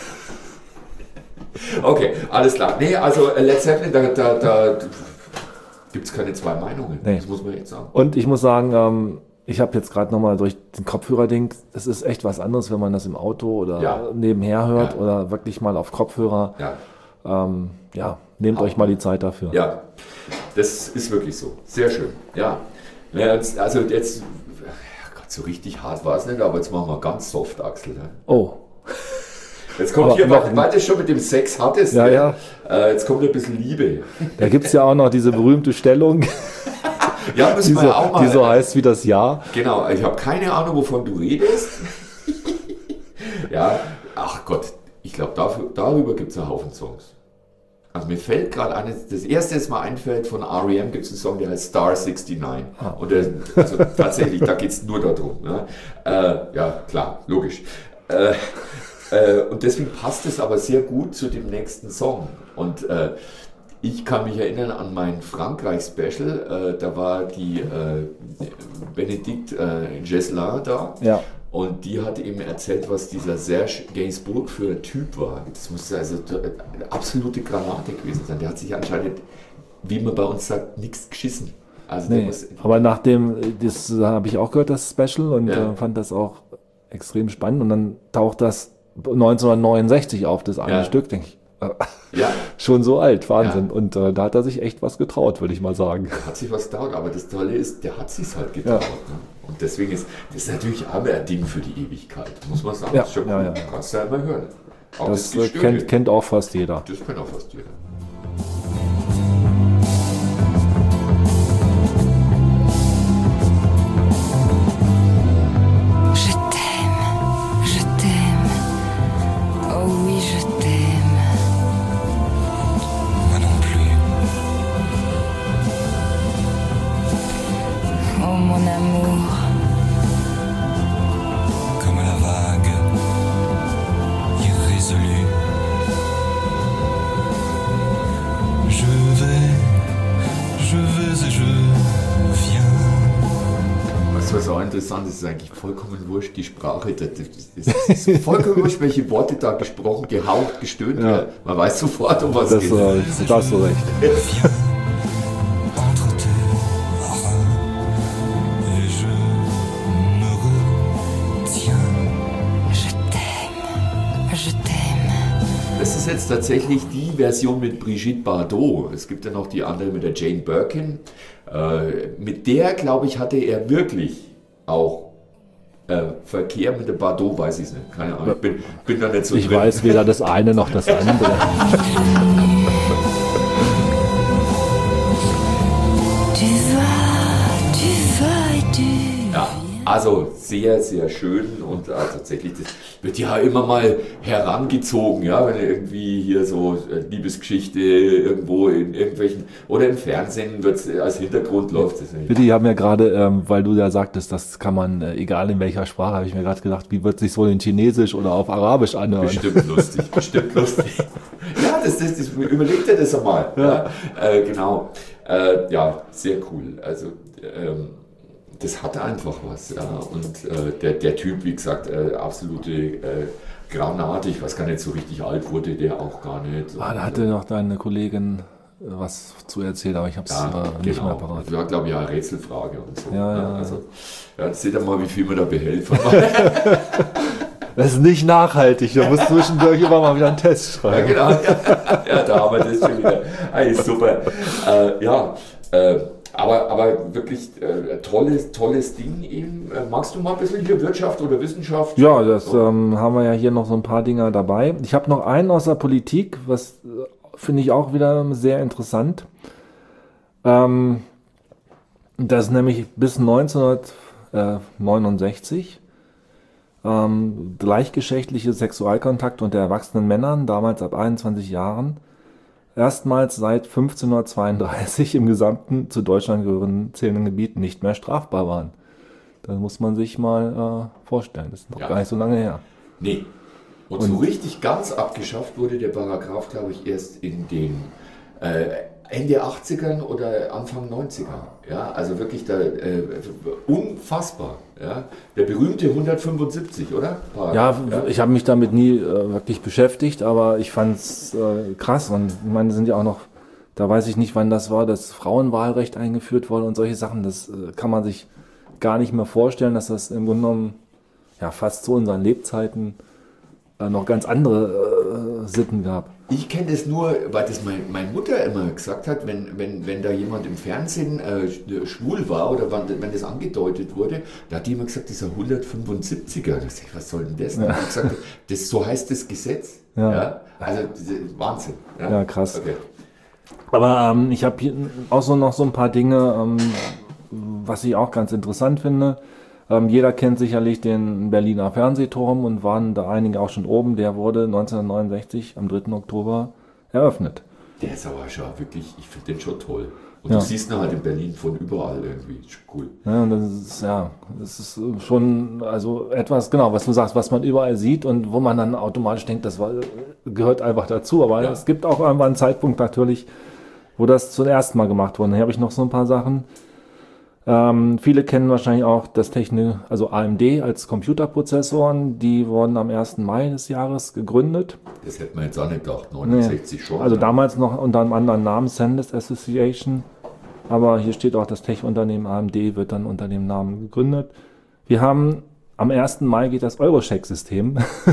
Okay, alles klar. Nee, also äh, Led Zeppelin, da, da, da gibt es keine zwei Meinungen. Nee. Das muss man jetzt sagen. Und ich muss sagen, ähm, ich habe jetzt gerade nochmal durch den Kopfhörer-Ding, es ist echt was anderes, wenn man das im Auto oder Ja. nebenher hört Ja. oder wirklich mal auf Kopfhörer. Ja. Ähm, ja, nehmt euch mal die Zeit dafür. Ja, das ist wirklich so. Sehr schön. Ja. Ja, jetzt- Also jetzt, Gott, so richtig hart war es nicht, aber jetzt machen wir ganz soft, Axel. Ne? Oh, Jetzt kommt Aber hier, noch- weil, weil du schon mit dem Sex hattest, Ja, ne? ja. Äh, jetzt kommt ein bisschen Liebe. da gibt es ja auch noch diese berühmte Stellung, Ja, müssen die wir so, ja auch mal. die so heißt wie das Ja. Genau, ich habe keine Ahnung, wovon du redest. Ja, ach Gott, ich glaube, darüber gibt es einen Haufen Songs. Also mir fällt gerade eines, das erste, das mir einfällt, von R E M gibt es einen Song, der heißt Star neunundsiebzig. Ah. Und der, also tatsächlich, da geht es nur darum. Ne? Äh, ja, klar, logisch. Äh, äh, und deswegen passt es aber sehr gut zu dem nächsten Song. Und äh, ich kann mich erinnern an mein Frankreich-Special, äh, da war die äh, Benedikt äh, Gesselin da. Ja. Und die hat eben erzählt, was dieser Serge Gainsbourg für ein Typ war. Das muss also eine absolute Granate gewesen sein. Der hat sich anscheinend, wie man bei uns sagt, nichts geschissen. Also der Nee, muss, aber nachdem, das habe ich auch gehört, das Special, und Ja. äh, fand das auch extrem spannend. Und dann taucht das neunzehnhundertneunundsechzig auf, das eine Ja. Stück, denke ich. Äh, ja, schon so alt, Wahnsinn. Ja. Und äh, da hat er sich echt was getraut, würde ich mal sagen. hat sich was getraut. Aber das Tolle ist, der hat sich halt getraut. Ja. Ne? Und deswegen ist das ist natürlich auch ein Ding für die Ewigkeit, muss man sagen. Ja, Das ist schon ja, cool. ja. Kannst du ja immer hören. Auch Das äh, Gestöhne. kennt, kennt auch fast jeder. Das kennt auch fast jeder. Je t'aime, je t'aime, oh oui je t'aime. Moi non plus. Oh mon amour, Comme la vague, irrésolue. Je vais, je vais et je viens. Was war so interessant ist, ist eigentlich vollkommen wurscht, die Sprache. Das, das, das ist vollkommen wurscht, welche Worte da gesprochen, gehaucht, gestöhnt werden. Man weiß sofort, um was Das, es äh, geht. da hast du recht. Viens entre tes reins et je me retiens. je t'aime, je t'aime. Das ist jetzt tatsächlich die Version mit Brigitte Bardot. Es gibt ja noch die andere mit der Jane Birkin. Äh, mit der, glaube ich, hatte er wirklich auch Äh, Verkehr mit der Bardot weiß ich es nicht. Keine Ahnung. Ich bin, bin da nicht so Ich drin. weiß weder das eine noch das andere. Tu vas, tu vas et tu Ja, also sehr, sehr schön und äh, tatsächlich, das wird ja immer mal herangezogen, ja, wenn irgendwie hier so äh, Liebesgeschichte irgendwo in irgendwelchen, oder im Fernsehen wird als Hintergrund läuft. Das nicht. Bitte, ich habe mir gerade, ähm, weil du ja sagtest, das kann man, äh, egal in welcher Sprache, habe ich mir gerade gedacht, wie wird sich wohl in Chinesisch oder auf Arabisch anhören? Bestimmt lustig, bestimmt lustig. Ja, das, das, das überlegt ihr das einmal. Ja. Ja, äh, genau. Äh, ja, sehr cool. Also, ähm, das hat einfach was. Ja. Und äh, der, der Typ, wie gesagt, äh, absolute äh, Granate. Ich weiß gar nicht, so richtig alt wurde der auch gar nicht. Ah, da hatte noch deine Kollegin äh, was zu erzählen, aber ich habe es Ja, äh, nicht genau. mehr parat. Das war, glaube ich, eine Rätselfrage und so. Ja, ne? ja, Also, ja, seht ihr mal, wie viel man da behält. Das ist nicht nachhaltig, da muss zwischendurch immer mal wieder einen Test Ja, schreiben. genau. Ja, ja, da haben wir das schon wieder. Hey, super. Äh, ja, äh, aber, aber wirklich äh, tolles, tolles Ding eben. Äh, magst du mal ein bisschen hier Wirtschaft oder Wissenschaft? Ja, das ähm, haben wir ja hier noch so ein paar Dinger dabei. Ich habe noch einen aus der Politik, was äh, finde ich auch wieder sehr interessant. Ähm, das ist nämlich bis neunzehnhundertneunundsechzig ähm, gleichgeschlechtliche Sexualkontakte unter erwachsenen Männern, damals ab einundzwanzig Jahren, erstmals seit fünfzehnhundertzweiunddreißig im gesamten zu Deutschland gehörenden zählenden Gebiet nicht mehr strafbar waren. Das muss man sich mal äh, vorstellen. Das ist noch Ja. gar nicht so lange her. Nee. Und, so richtig ganz abgeschafft wurde der Paragraph, glaube ich, erst in den äh, Ende achtzigern oder Anfang neunzigern. Ja, also wirklich da, äh, unfassbar. Ja? Der berühmte hundertfünfundsiebzig, oder? Ja, Paragraph, ich habe mich damit nie äh, wirklich beschäftigt, aber ich fand es äh, krass. Und ich meine, sind ja auch noch, da weiß ich nicht, wann das war, das Frauenwahlrecht eingeführt wurde und solche Sachen. Das äh, kann man sich gar nicht mehr vorstellen, dass das im Grunde genommen ja, fast zu unseren Lebzeiten äh, noch ganz andere äh, Sitten gab. Ich kenne das nur, weil das mein, meine Mutter immer gesagt hat, wenn, wenn, wenn da jemand im Fernsehen äh, schwul war oder wann, wenn das angedeutet wurde, da hat die immer gesagt, dieser hundertfünfundsiebziger. Da sag ich, was soll denn das? Ja. Ich gesagt, das, so heißt das Gesetz. Ja. Ja? Also Wahnsinn. Ja, Ja, krass. Okay. Aber ähm, ich habe hier auch so noch so ein paar Dinge, ähm, was ich auch ganz interessant finde. Ähm, jeder kennt sicherlich den Berliner Fernsehturm und waren da einige auch schon oben. Der wurde neunzehnhundertneunundsechzig am dritten Oktober eröffnet. Der ist aber schon wirklich, ich finde den schon toll. Und Ja. du siehst ihn halt in Berlin von überall irgendwie. Ist cool. Ja, und das ist, ja, das ist schon also etwas, genau, was du sagst, was man überall sieht und wo man dann automatisch denkt, das war, gehört einfach dazu. Aber Ja. es gibt auch irgendwann einen Zeitpunkt natürlich, wo das zum ersten Mal gemacht wurde. Hier habe ich noch so ein paar Sachen. Ähm, viele kennen wahrscheinlich auch das Technik, also A M D als Computerprozessoren. Die wurden am ersten Mai des Jahres gegründet. Das hätte man jetzt auch nicht gedacht. neunundsechzig schon. Also ne? damals noch unter einem anderen Namen, SanDisk Association. Aber hier steht auch, das Tech-Unternehmen A M D wird dann unter dem Namen gegründet. Wir haben am ersten Mai geht das Eurocheck-System.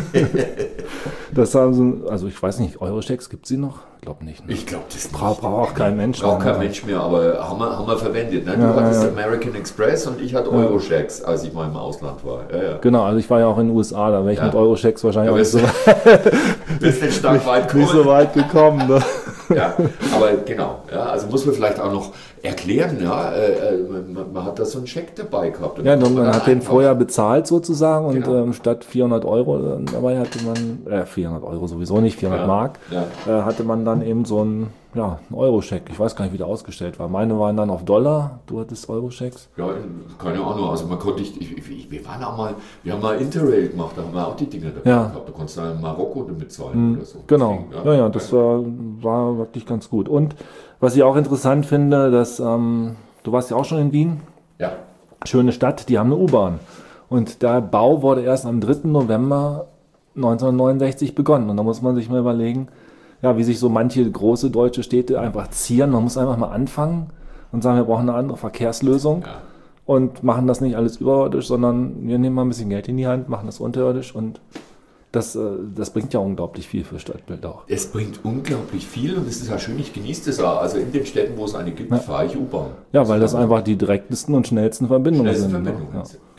Das haben sie, also ich weiß nicht, Eurochecks gibt es sie noch? Ich glaube nicht. Ne? Ich glaube, das Braucht braucht auch kein Mensch. Braucht kein mehr. Mensch mehr, aber haben wir, haben wir verwendet. Ne? Du Ja, hattest ja. American Express und ich hatte Eurochecks, als ich mal im Ausland war. Ja, ja. Genau, also ich war ja auch in den U S A, da wäre ich Ja. mit Eurochecks wahrscheinlich Ja, auch nicht so, bist nicht stark weit nicht so gekommen. weit gekommen. Ne? Ja, aber genau. Ja, also muss man vielleicht auch noch erklären, ja, äh, äh, man, man hat da so einen Scheck dabei gehabt. Ja, Und man, dann hat den einfach- vorher bezahlt sozusagen und Genau. ähm, statt vierhundert Euro äh, dabei hatte man, äh, vierhundert Euro sowieso nicht, vierhundert Ja, Mark, ja. Äh, hatte man dann eben so einen, ja, einen Euro-Scheck. Ich weiß gar nicht, wie der ausgestellt war. Meine waren dann auf Dollar, du hattest Euro-Schecks. Ja, keine Ahnung, also man konnte, ich, ich, ich, wir waren auch mal, wir haben mal Interrail gemacht, da haben wir auch die Dinger dabei Ja. gehabt. Da konntest du dann in Marokko damit zahlen oder so. Genau, Das ja, ging, ja, das war, war wirklich ganz gut. Und was ich auch interessant finde, dass, ähm, du warst ja auch schon in Wien, Ja. schöne Stadt, die haben eine U-Bahn. Und der Bau wurde erst am dritten November neunzehnhundertneunundsechzig begonnen. Und da muss man sich mal überlegen, ja, wie sich so manche große deutsche Städte einfach zieren. Man muss einfach mal anfangen und sagen, wir brauchen eine andere Verkehrslösung Ja. und machen das nicht alles überirdisch, sondern wir nehmen mal ein bisschen Geld in die Hand, machen das unterirdisch und das, äh, das bringt ja unglaublich viel für Stadtbild auch. Es bringt unglaublich viel und es ist ja schön, ich genieße das auch. Also in den Städten, wo es eine gibt, fahre ich U-Bahn. Ja, weil das einfach die direktesten und schnellsten Verbindungen Schnellste sind. ne? Verbindungen Ja. sind. Genau.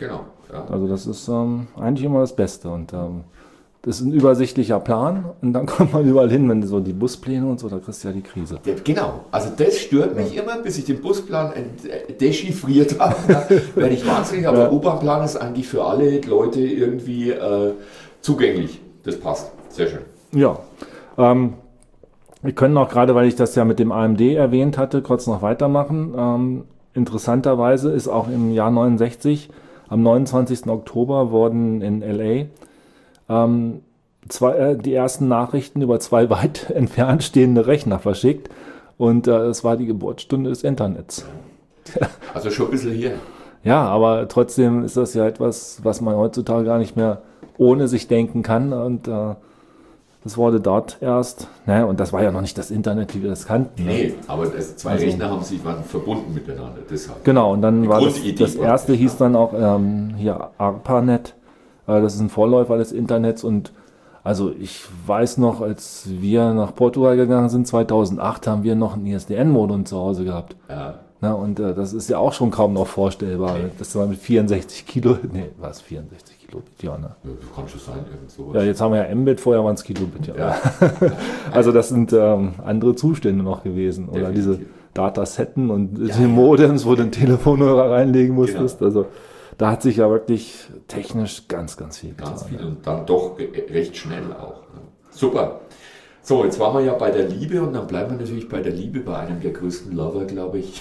Ja. Also das ist ähm, eigentlich immer das Beste und ähm, das ist ein übersichtlicher Plan und dann kommt man überall hin, wenn so die Buspläne und so, da kriegst du ja die Krise. Ja, genau, also das stört mich ja. immer, bis ich den Busplan ent- dechiffriert habe, ja, werde ich wahnsinnig, aber Ja. der U-Bahn-Plan ist eigentlich für alle Leute irgendwie äh, zugänglich. Das passt, sehr schön. Ja, ähm, wir können auch gerade, weil ich das ja mit dem A M D erwähnt hatte, kurz noch weitermachen. Ähm, interessanterweise ist auch im Jahr neunundsechzig, am neunundzwanzigsten Oktober, wurden in L A ähm, zwei, äh, die ersten Nachrichten über zwei weit entfernt stehende Rechner verschickt und äh, es war die Geburtsstunde des Internets. Also schon ein bisschen hier. Ja, aber trotzdem ist das ja etwas, was man heutzutage gar nicht mehr ohne sich denken kann und äh, das wurde dort erst, ne, und das war ja noch nicht das Internet, wie wir das kannten. Ne? Nee, aber das, zwei Also- Rechner haben sich waren verbunden miteinander, deshalb. Genau, und dann Die war das, Grundidee das war erste das, hieß ja. dann auch ähm, hier ARPANET, äh, das ist ein Vorläufer des Internets und also ich weiß noch, als wir nach Portugal gegangen sind, zweitausendacht, haben wir noch ein I S D N-Modem zu Hause gehabt. Ja. Na, und äh, das ist ja auch schon kaum noch vorstellbar. Nee. Das war mit vierundsechzig Kilo, nee, was, vierundsechzig Kilobit, ja, ne? Ja, kann schon sein, irgend sowas. Ja, jetzt haben wir ja Mbit, vorher waren es Kilobit, ja. Ja. Also das sind ähm, andere Zustände noch gewesen. Oder Definitiv. diese Datasetten und die Modems, wo du den Telefonhörer reinlegen musstest. Genau. Also da hat sich ja wirklich technisch ganz, ganz viel getan. Ganz viel und dann doch re- recht schnell auch. Ne? Super. So, jetzt waren wir ja bei der Liebe und dann bleiben wir natürlich bei der Liebe, bei einem der größten Lover, glaube ich,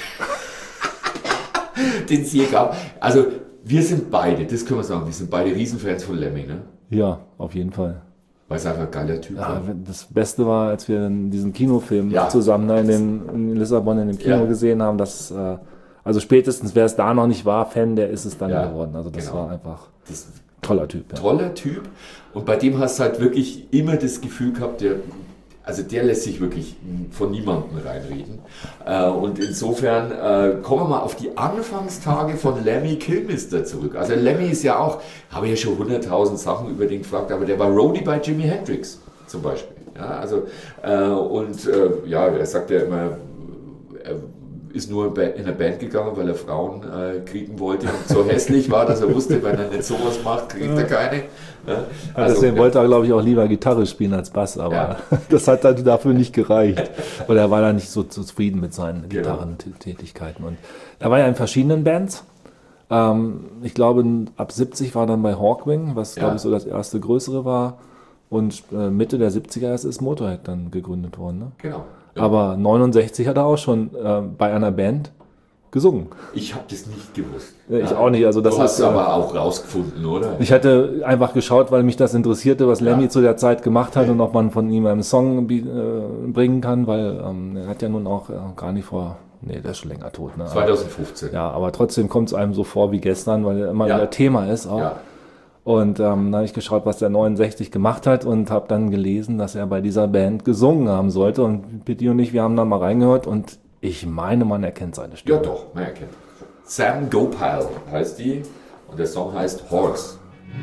den es je gab. Also wir sind beide, das können wir sagen, wir sind beide Riesenfans von Lemmy, ne? Ja, auf jeden Fall. Weil es einfach ein geiler Typ Ja, war. das Beste war, als wir diesen Kinofilm Ja. zusammen da in, den, in Lissabon in dem Kino Ja. gesehen haben, dass, äh, also spätestens wer es da noch nicht war, Fan, der ist es dann Ja, geworden. Also das genau. war einfach Das toller Typ. Ja. toller Typ und bei dem hast du halt wirklich immer das Gefühl gehabt, der, also der lässt sich wirklich von niemandem reinreden. Äh, und insofern äh, kommen wir mal auf die Anfangstage von Lemmy Kilmister zurück. Also Lemmy ist ja auch, habe ich ja schon hunderttausend Sachen über den gefragt, aber der war Roadie bei Jimi Hendrix zum Beispiel. Ja, also, äh, und äh, ja, er sagt ja immer, er ist nur in eine Band gegangen, weil er Frauen äh, kriegen wollte und so hässlich war, dass er wusste, wenn er nicht sowas macht, kriegt er keine. Ja, Also, Deswegen wollte er, glaube ich, auch lieber Gitarre spielen als Bass, aber Ja. das hat dann dafür nicht gereicht. Oder er war da nicht so zufrieden mit seinen Genau. Gitarrentätigkeiten. Und er war ja in verschiedenen Bands. Ähm, ich glaube, ab siebzig war dann bei Hawkwind, was, Ja. glaube ich, so das erste größere war. Und äh, Mitte der siebziger erst ist Motorhead dann gegründet worden. Ne? Genau. Ja. Aber neunundsechzig hat er auch schon äh, bei einer Band gesungen. Ich habe das nicht gewusst. Ja, ich auch nicht, also das du hast ist, äh, aber auch rausgefunden, oder? Ich hatte einfach geschaut, weil mich das interessierte, was Lemmy Ja. zu der Zeit gemacht hat Ja. und ob man von ihm einen Song bi- äh, bringen kann, weil ähm, er hat ja nun auch äh, gar nicht vor, nee, der ist schon länger tot. Ne? zweitausendfünfzehn. Ja, aber trotzdem kommt es einem so vor wie gestern, weil er immer Ja. wieder Thema ist auch. Ja. Und ähm, dann habe ich geschaut, was der neunundsechzig gemacht hat und habe dann gelesen, dass er bei dieser Band gesungen haben sollte. Und Pitti und ich, wir haben da mal reingehört und ich meine, man erkennt seine Stimme. Ja, doch, man erkennt. Sam Gopal heißt die und der Song heißt Horse.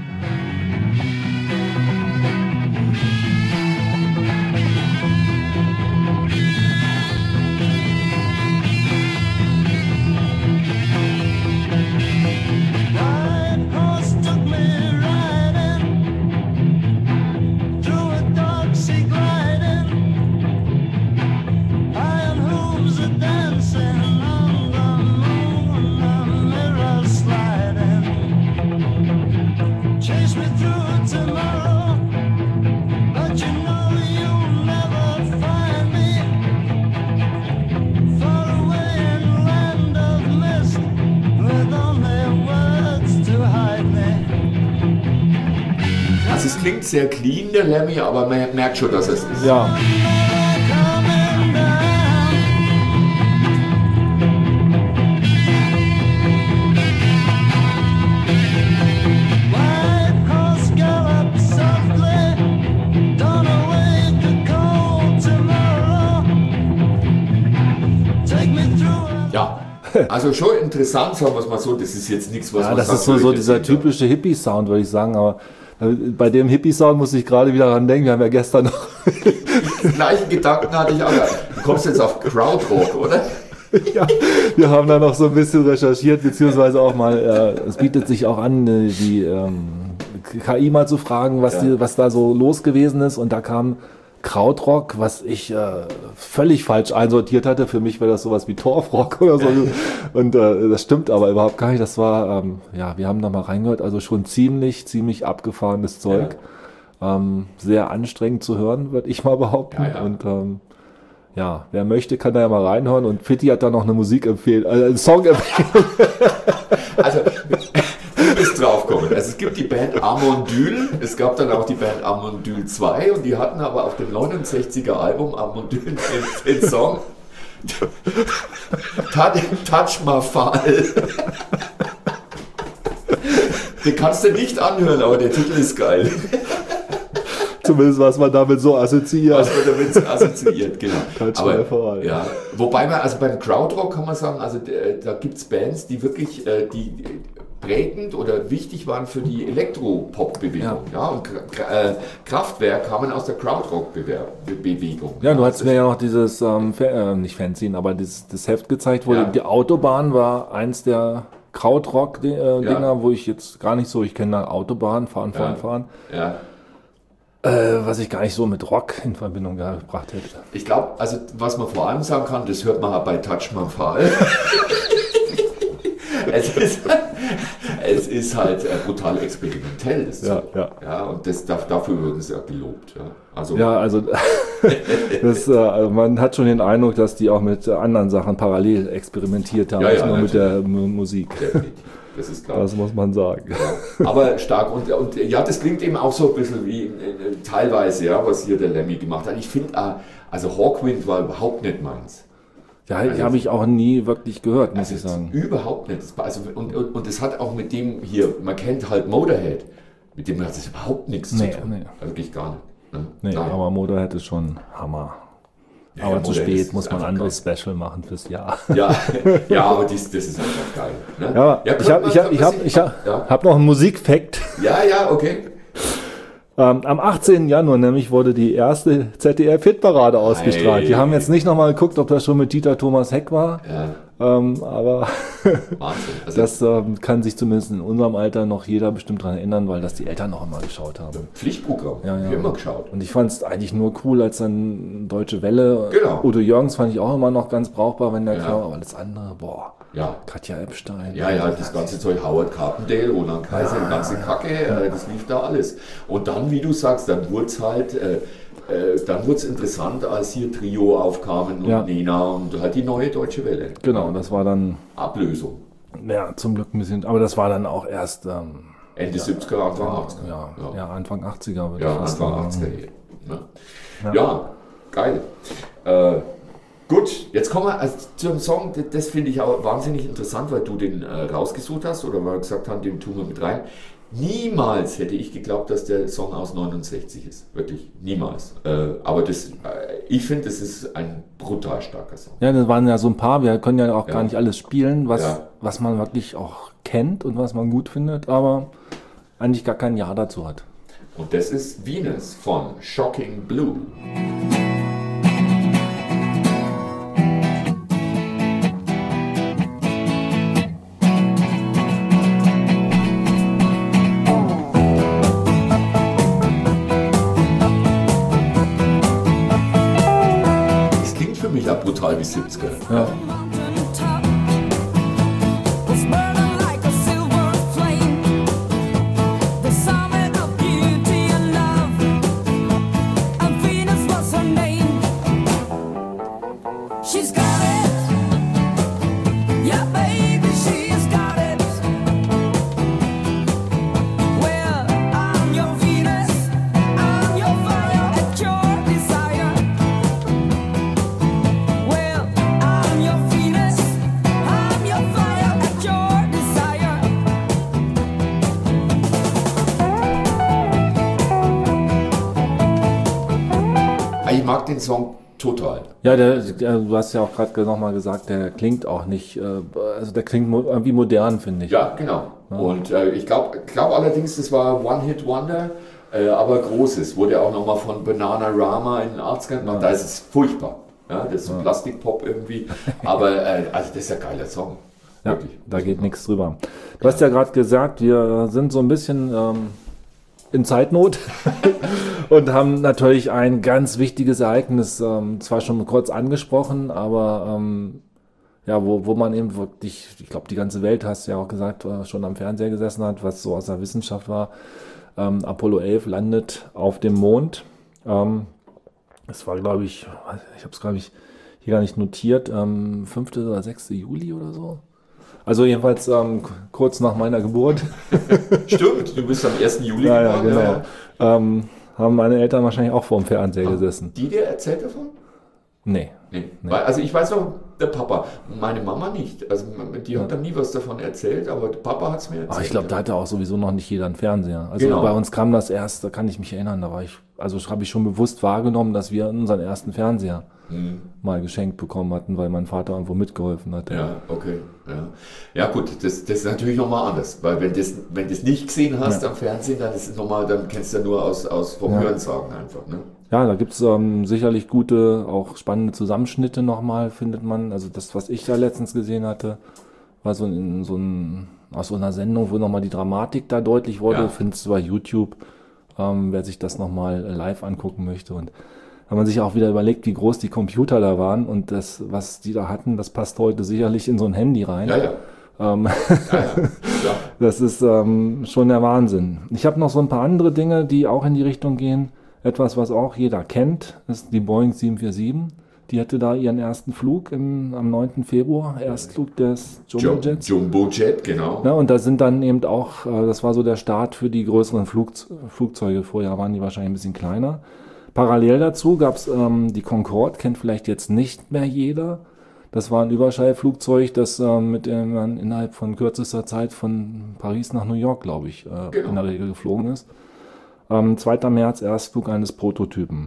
White horse took me riding through a dark sea gliding. Iron hooves are dancing on the moon, the mirror sliding. Chase me through tomorrow, but you know you'll never find me. Far away in land of mist, with only words to hide me. Also es klingt sehr clean, der Lemmy, aber man merkt schon, dass es ist. Ja, Coming down. White horse gallop softly, don't awake the cold tomorrow. Take me through a Ja, also schon interessant, sagen wir es mal so. Das ist jetzt nichts, was ja man das sagt, ist so, würde so ich dieser jetzt nicht typische Hippie-Sound, würde ich sagen. Aber äh, bei dem Hippie-Sound muss ich gerade wieder dran denken. Wir haben ja gestern noch sagen. Den gleichen Gedanken hatte ich auch. Du kommst jetzt auf Krautrock, oder? Ja, wir haben da noch so ein bisschen recherchiert, beziehungsweise auch mal, äh, es bietet sich auch an, äh, die ähm, K I mal zu fragen, was, Ja. die, was da so los gewesen ist. Und da kam Krautrock, was ich äh, völlig falsch einsortiert hatte. Für mich wäre das sowas wie Torfrock oder so. Und äh, das stimmt aber überhaupt gar nicht. Das war, ähm, ja, wir haben da mal reingehört, also schon ziemlich, ziemlich abgefahrenes Zeug. Ähm, sehr anstrengend zu hören, würde ich mal behaupten. Ja, ja. Und ähm, ja, wer möchte, kann da ja mal reinhören. Und Fitti hat da noch eine Musik empfehlen, äh, einen Song empfehlen. Also, du bist draufgekommen. Also es gibt die Band Amondyl, es gab dann auch die Band Amondyl zwei und die hatten aber auf dem neunundsechziger Album Amondyl den, den Song Touch, Touch My Fall. Den kannst du nicht anhören, aber der Titel ist geil. Zumindest was man damit so assoziiert. Was man damit assoziiert, genau. Touch Aber, my fall. ja, wobei man, also beim Krautrock kann man sagen, also äh, da gibt es Bands, die wirklich äh, die prägend oder wichtig waren für die Elektropop-Bewegung. Ja. Ja, und Kra- äh, Kraftwerk kamen aus der Krautrock-Bewegung. Ja, du hast mir ja noch dieses, ähm, Fa- äh, nicht Fanzine, aber dieses, das Heft gezeigt, wo Ja. die Autobahn war eins der Krautrock-Dinger, Ja. wo ich jetzt gar nicht so, ich kenne da Autobahn, fahren, fahren, Ja. fahren, Ja. äh, was ich gar nicht so mit Rock in Verbindung gebracht hätte. Ich glaube, also was man vor allem sagen kann, das hört man bei Touch My Fall. es, ist, es ist halt äh, brutal experimentell. Das Ja, Zeug. ja. Ja, und das, darf- dafür würden sie ja gelobt. Ja. Also, Ja, also das, äh, also man hat schon den Eindruck, dass die auch mit äh, anderen Sachen parallel experimentiert haben, Ja, nicht ja, nur mit der natürlich. M- Musik. definitiv. Das ist klar. Das muss man sagen. Aber stark und, und ja, das klingt eben auch so ein bisschen wie äh, teilweise, ja, was hier der Lemmy gemacht hat. Ich finde, äh, also Hawkwind war überhaupt nicht meins. Ja, Also- habe ich auch nie wirklich gehört, muss Also ich sagen. Überhaupt nicht. Das war Also, und, und, und das hat auch mit dem hier, man kennt halt Motorhead, mit dem hat es überhaupt nichts Nee, zu tun. nee. Also wirklich gar nicht. Ne? Nee, Nein. aber Motorhead ist schon Hammer. Ja, aber ja, zu Motorhead spät ist- muss ist man ein einfach anderes Special machen fürs Jahr. Ja, ja, aber dies, das ist einfach geil. Ne? Ja, ich könnte habe man- ich hab, ich könnte hab, man ich sich- hab, ja. hab noch einen Musikfact. ja, ja, okay. Ähm, am achtzehnten Januar nämlich wurde die erste Z D F-Hitparade ausgestrahlt. Ei. Die haben jetzt nicht nochmal geguckt, ob das schon mit Dieter Thomas Heck war. Ja, Ähm, aber Wahnsinn. Also, das ähm, kann sich zumindest in unserem Alter noch jeder bestimmt dran erinnern, weil das die Eltern noch immer geschaut haben. Pflichtprogramm. Ja, ja. Wir immer geschaut. Und ich fand es eigentlich nur cool, als dann Deutsche Welle, Genau. Udo Jürgens fand ich auch immer noch ganz brauchbar, wenn der Ja. kam, aber das andere, boah, Ja. Katja Epstein. Ja, ja, das ganze Zeug, Howard Carpendale, Roland Kaiser, die ganze Kacke, äh, das lief da alles. Und dann, wie du sagst, dann wurde es halt, äh, äh, dann wurde es interessant, als hier Trio aufkamen und Ja. Nena und halt die neue Deutsche Welle. Genau, das war dann, Ablösung. ja, zum Glück ein bisschen, aber das war dann auch erst, ähm, Ende siebziger, Anfang achtziger. ja, ja. Ja. Anfang achtziger würde Ja, ich fast Anfang sagen. achtziger hier. Ne? Ja. Ja. geil. Äh, gut, jetzt kommen wir also zum Song, das, das finde ich auch wahnsinnig interessant, weil du den äh, rausgesucht hast oder weil wir gesagt haben, den tun wir mit rein. Niemals hätte ich geglaubt, dass der Song aus neunundsechzig ist. Wirklich, niemals. Äh, aber das, äh, ich finde, das ist ein brutal starker Song. Ja, das waren ja so ein paar, wir können ja auch Ja. gar nicht alles spielen, was, Ja. was man wirklich auch kennt und was man gut findet, aber eigentlich gar kein Ja dazu hat. Und das ist Venus von Shocking Blue. Das klingt für mich ja brutal wie siebziger. Ja. Was burning like a silver flame, the summit of beauty and love, and Venus was her name. She's got it, yeah, baby, she's got it. Well, I'm your Venus, I'm your fire at your desire. Well, I'm your Venus, I'm your fire at your desire. Ich mag den Song total. Ja, der, der, du hast ja auch gerade nochmal gesagt, der klingt auch nicht, äh, also der klingt mo irgendwie modern, finde ich. Ja, genau. Und äh, ich glaube glaub allerdings, das war One-Hit-Wonder, äh, aber großes. Wurde auch nochmal von Bananarama in den achtzigern gemacht. Da ist es furchtbar. Ja, das ist so Plastikpop irgendwie. Aber äh, also das ist ein geiler Song. Ja, Wirklich. da geht nichts drüber. Du hast ja gerade gesagt, wir sind so ein bisschen ähm, in Zeitnot und haben natürlich ein ganz wichtiges Ereignis, ähm, zwar schon kurz angesprochen, aber ähm, ja, wo, wo man eben wirklich, ich glaube, die ganze Welt, hast du ja auch gesagt, äh, schon am Fernseher gesessen hat, was so aus der Wissenschaft war. Ähm, Apollo elf landet auf dem Mond. Ähm, es war, glaube ich, ich habe es, glaube ich, hier gar nicht notiert, ähm, fünften oder sechsten Juli oder so. Also jedenfalls ähm, kurz nach meiner Geburt. Stimmt, du bist am ersten Juli Ja, ja, geboren. genau. Ja. Ähm, haben meine Eltern wahrscheinlich auch vor dem Fernseher gesessen. Die dir erzählt davon? Nee. Nee. Weil, also ich weiß noch, der Papa, meine Mama nicht. Also die hat dann nie was davon erzählt, aber der Papa hat es mir erzählt. Aber ich glaube, da hatte auch sowieso noch nicht jeder einen Fernseher. Also Genau. bei uns kam das erst, da kann ich mich erinnern, da war ich, also habe ich schon bewusst wahrgenommen, dass wir unseren ersten Fernseher Mhm. mal geschenkt bekommen hatten, weil mein Vater irgendwo mitgeholfen hatte. Ja, okay. Ja, ja gut, das, das ist natürlich nochmal anders, weil wenn das, wenn das nicht gesehen hast Ja. am Fernsehen, dann ist es nochmal, dann kennst du ja nur aus, aus vom Ja. Hörensagen einfach. Ne? Ja, da gibt's ähm, sicherlich gute, auch spannende Zusammenschnitte nochmal, findet man. Also das, was ich da letztens gesehen hatte, war so, in, so ein, aus so einer Sendung, wo nochmal die Dramatik da deutlich wurde. Ja. Findest du bei YouTube, ähm, wer sich das nochmal live angucken möchte. Und wenn man sich auch wieder überlegt, wie groß die Computer da waren und das, was die da hatten, das passt heute sicherlich in so ein Handy rein. Ja, ja. Ähm, ja, ja. ja. Das ist ähm, schon der Wahnsinn. Ich habe noch so ein paar andere Dinge, die auch in die Richtung gehen. Etwas, was auch jeder kennt, ist die Boeing sieben vier sieben. Die hatte da ihren ersten Flug im, am neunten Februar, Erstflug des Jumbo Jets. Jumbo Jet, genau. Ja, und da sind dann eben auch, äh, das war so der Start für die größeren Flug, Flugzeuge. Vorher waren die wahrscheinlich ein bisschen kleiner. Parallel dazu gab es ähm, die Concorde, kennt vielleicht jetzt nicht mehr jeder. Das war ein Überschallflugzeug, das ähm, mit dem man innerhalb von kürzester Zeit von Paris nach New York, glaube ich, äh, Genau. in der Regel geflogen ist. Ähm, zweiter März, Erstflug eines Prototypen.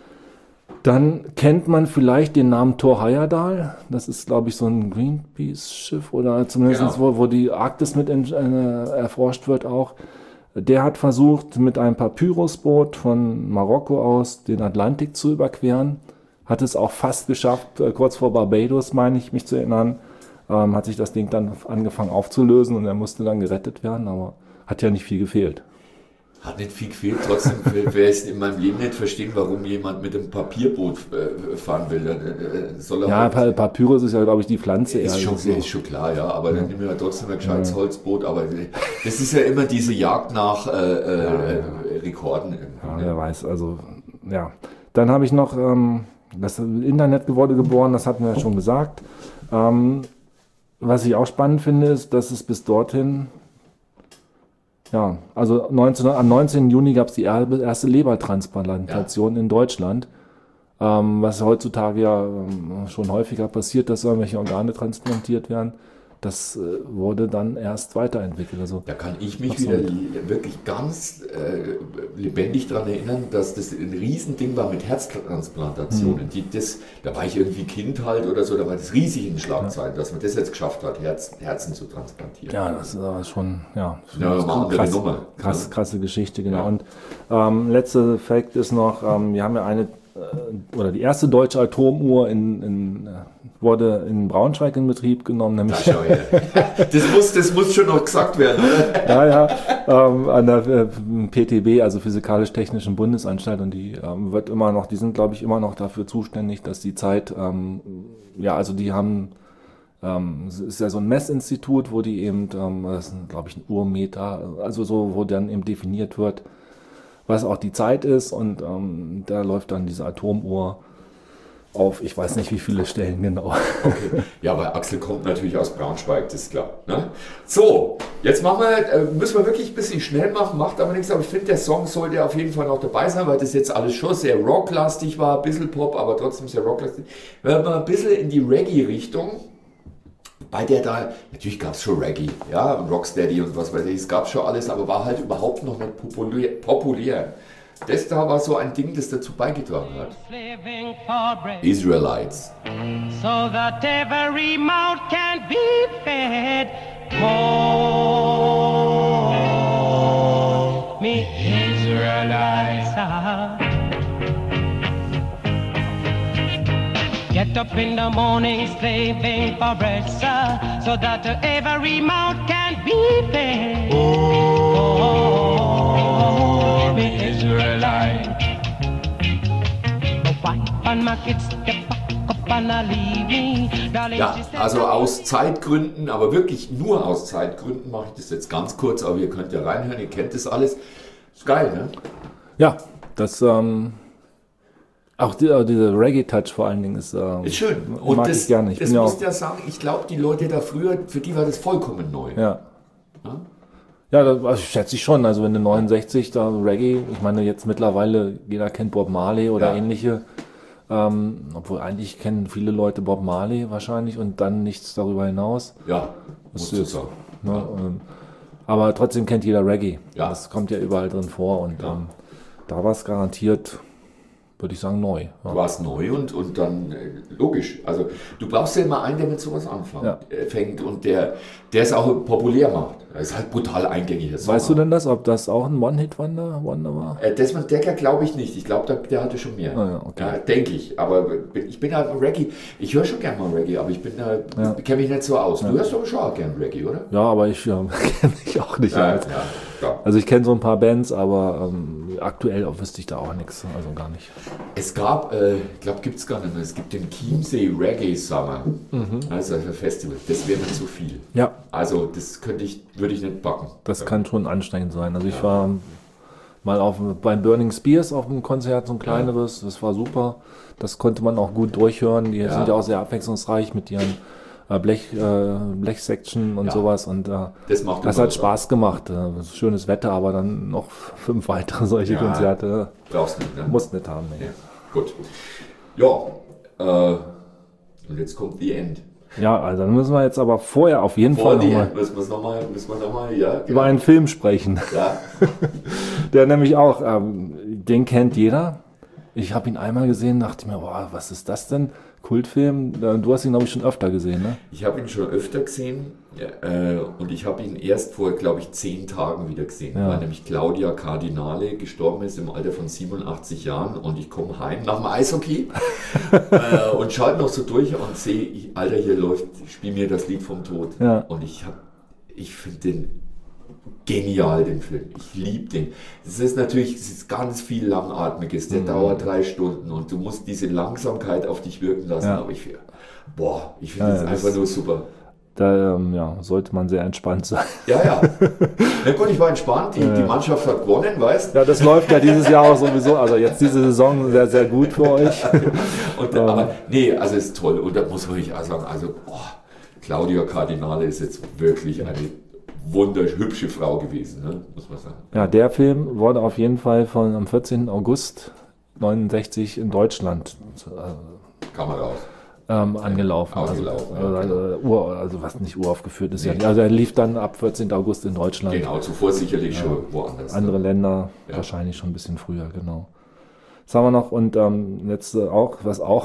Dann kennt man vielleicht den Namen Thor Heyerdahl. Das ist, glaube ich, so ein Greenpeace-Schiff oder zumindest Genau. wo, wo die Arktis mit in, äh, erforscht wird auch. Der hat versucht, mit einem Papyrusboot von Marokko aus den Atlantik zu überqueren. Hat es auch fast geschafft, äh, kurz vor Barbados, meine ich, mich zu erinnern. Ähm, hat sich das Ding dann angefangen aufzulösen und er musste dann gerettet werden, aber hat ja nicht viel gefehlt. Hat nicht viel gefehlt, trotzdem werde ich es in meinem Leben nicht verstehen, warum jemand mit einem Papierboot äh, fahren will. Dann, äh, soll er Ja, halt, Pa- Papyrus ist ja, glaube ich, die Pflanze. ist, eher schon, so. ist schon klar, ja, aber dann nehmen wir ja trotzdem ein gescheites Holzboot. Aber das ist ja immer diese Jagd nach äh, äh, äh, Rekorden. Ja, irgendwie, wer ne? weiß, also, ja. Dann habe ich noch ähm, das Internet wurde geboren, das hatten wir ja schon gesagt. Ähm, was ich auch spannend finde, ist, dass es bis dorthin, ja, also neunzehn, am neunzehnten Juni gab es die er- erste Lebertransplantation in Deutschland, ähm, was heutzutage ja ähm, schon häufiger passiert, dass irgendwelche Organe transplantiert werden. Das äh, wurde dann erst weiterentwickelt. Also, Da kann ich mich Ach so. wieder li- wirklich ganz äh, lebendig daran erinnern, dass das ein Riesending war mit Herztransplantationen. Hm. Die, das, da war ich irgendwie Kind halt oder so, da war das riesig in Schlagzeilen, dass man das jetzt geschafft hat, Herz, Herzen zu transplantieren. ja, das ist aber schon, ja, Ja, mal eine andere krass, Nummer. krass, Ja. krasse Geschichte, genau. Ja. Und ähm, letzter Fakt ist noch, ähm, wir haben ja eine, äh, oder die erste deutsche Atomuhr in, in, äh, wurde in Braunschweig in Betrieb genommen, Da nämlich schau her. Das muss, das muss schon noch gesagt werden, oder? ja, ja, ähm, an der äh, P T B, also Physikalisch-Technischen Bundesanstalt, und die ähm, wird immer noch, die sind, glaube ich, immer noch dafür zuständig, dass die Zeit, ähm, ja, also die haben, ähm, es ist ja so ein Messinstitut, wo die eben, ähm, das ist, glaube ich, ein Urmeter, also so, wo dann eben definiert wird, was auch die Zeit ist, und ähm, da läuft dann diese Atomuhr auf, ich weiß nicht, wie viele Stellen genau. Okay. Ja, aber Axel kommt natürlich aus Braunschweig, das ist klar. Ne? So, jetzt machen wir, äh, müssen wir wirklich ein bisschen schnell machen, macht aber nichts, aber ich finde, der Song sollte auf jeden Fall noch dabei sein, weil das jetzt alles schon sehr rocklastig war, ein bisschen Pop, aber trotzdem sehr rocklastig. Wenn wir ein bisschen in die Reggae-Richtung, bei der da, natürlich gab es schon Reggae, ja, und Rocksteady und was weiß ich, es gab schon alles, aber war halt überhaupt noch nicht populär. populär. Das da war so ein Ding, das dazu beigetragen hat. Living for bread, Israelites. so that every mouth can be fed. Call me Israelites. get up in the morning slaving for bread, sir, so that every mouth can be fed. Oh, me Israelite. The wife and my kids step back up and I leave me. Darling, Ja, she said, also aus Zeitgründen, aber wirklich nur aus Zeitgründen mache ich das jetzt ganz kurz, aber ihr könnt ja reinhören, ihr kennt das alles. Ist geil, ne? Ja, das, ähm, auch die, äh, dieser Reggae-Touch vor allen Dingen ist, ähm, Ist schön. Und mag das, ich gerne. Ich das bin ja muss auch, ja sagen, ich glaube, die Leute da früher, für die war das vollkommen neu. ja. Ja? Ja, das also schätze ich schon. Also wenn du neunundsechzig da Reggae, ich meine jetzt mittlerweile, jeder kennt Bob Marley oder Ja. ähnliche, ähm, obwohl eigentlich kennen viele Leute Bob Marley wahrscheinlich und dann nichts darüber hinaus. Ja, Das musst ist du jetzt, sagen. ne, ähm, aber trotzdem kennt jeder Reggae. Ja. Das kommt ja überall drin vor und Ja. ähm, da war es garantiert, würde ich sagen, neu. Ja. Du warst neu und, und dann äh, logisch. Also du brauchst ja immer einen, der mit sowas anfängt Ja. äh, fängt und der der es auch populär macht. Er ist halt brutal eingängig. das Weißt du Song. denn das, ob das auch ein One-Hit-Wonder Wonder war? Äh, Desmond Decker glaube ich nicht. Ich glaube, der, der hatte schon mehr. Ah ja, okay. Ja, denke ich. Aber bin- ich bin halt Reggae. Ich höre schon gerne mal Reggae, aber ich bin da, Ja. kenne mich nicht so aus. Du hörst aber schon auch gerne Reggae, oder? Ja, aber ich ja, kenne ich auch nicht. Ja, aus. ja, ja. Also ich kenne so ein paar Bands, aber ähm, aktuell auch wüsste ich da auch nichts, also gar nicht. Es gab, äh, ich glaube, gibt es gar nicht mehr. Es gibt den Chiemsee Reggae Summer. Also ein Festival. Das wäre mir zu viel. Ja, Also das könnte ich, würde ich nicht backen. das kann schon anstrengend sein. Also ich war mal auf beim Burning Spears auf einem Konzert, so ein kleineres, das war super. Das konnte man auch gut durchhören. Die sind ja auch sehr abwechslungsreich mit ihren äh, Blech, äh, Blech-Section und Ja. sowas. Und äh, Das macht das immer hat was. Spaß gemacht. Äh, schönes Wetter, aber dann noch fünf weitere solche Ja. Konzerte. Brauchst nicht, ne? Muss nicht haben. Nee. Ja, gut. Ja, äh, und jetzt kommt The End. Ja, also dann müssen wir jetzt aber vorher auf jeden Vor Fall The nochmal End müssen wir nochmal, müssen wir nochmal, ja, genau. über einen Film sprechen. Ja, Der nämlich auch, ähm, den kennt jeder. Ich habe ihn einmal gesehen, dachte mir, boah, was ist das denn? Kultfilm. Äh, Du hast ihn, glaube ich, schon öfter gesehen, ne? ich habe ihn schon öfter gesehen äh, und ich habe ihn erst vor, glaube ich, zehn Tagen wieder gesehen, Ja. weil nämlich Claudia Cardinale gestorben ist im Alter von siebenundachtzig Jahren und ich komme heim nach dem Eishockey äh, und schalte noch so durch und sehe, ich- Alter, hier läuft, spiel mir das Lied vom Tod. Ja. Und ich habe, ich finde den genial, den Film. Ich liebe den. Es ist natürlich, es ist ganz viel Langatmiges. Mhm. Der dauert drei Stunden und du musst diese Langsamkeit auf dich wirken lassen. Ja. Aber ich, boah, ich finde Ja, das ja, einfach das- nur super. Da ähm, ja, sollte man sehr entspannt sein. Ja, ja. Na gut, ich war entspannt. Die, die Mannschaft hat gewonnen, weißt du? Ja, das läuft ja dieses Jahr auch sowieso, also jetzt diese Saison sehr, sehr gut für euch. Und, aber nee, also es ist toll. Und da muss man wirklich auch sagen, also boah, Claudia Cardinale ist jetzt wirklich eine wunderhübsche Frau gewesen, ne? Muss man sagen. Ja, der Film wurde auf jeden Fall von am vierzehnten August neunundsechzig in Deutschland äh, Kam mal raus. ähm, angelaufen. Angelaufen, also, ja, also, genau. äh, Ur, also was nicht uraufgeführt ist ja Nee. nicht. Also er lief dann ab vierzehnten August in Deutschland. Genau, zuvor sicherlich schon woanders. Andere ne? Länder Ja. wahrscheinlich schon ein bisschen früher, genau. Was haben wir noch? Und ähm, letzte auch, was auch,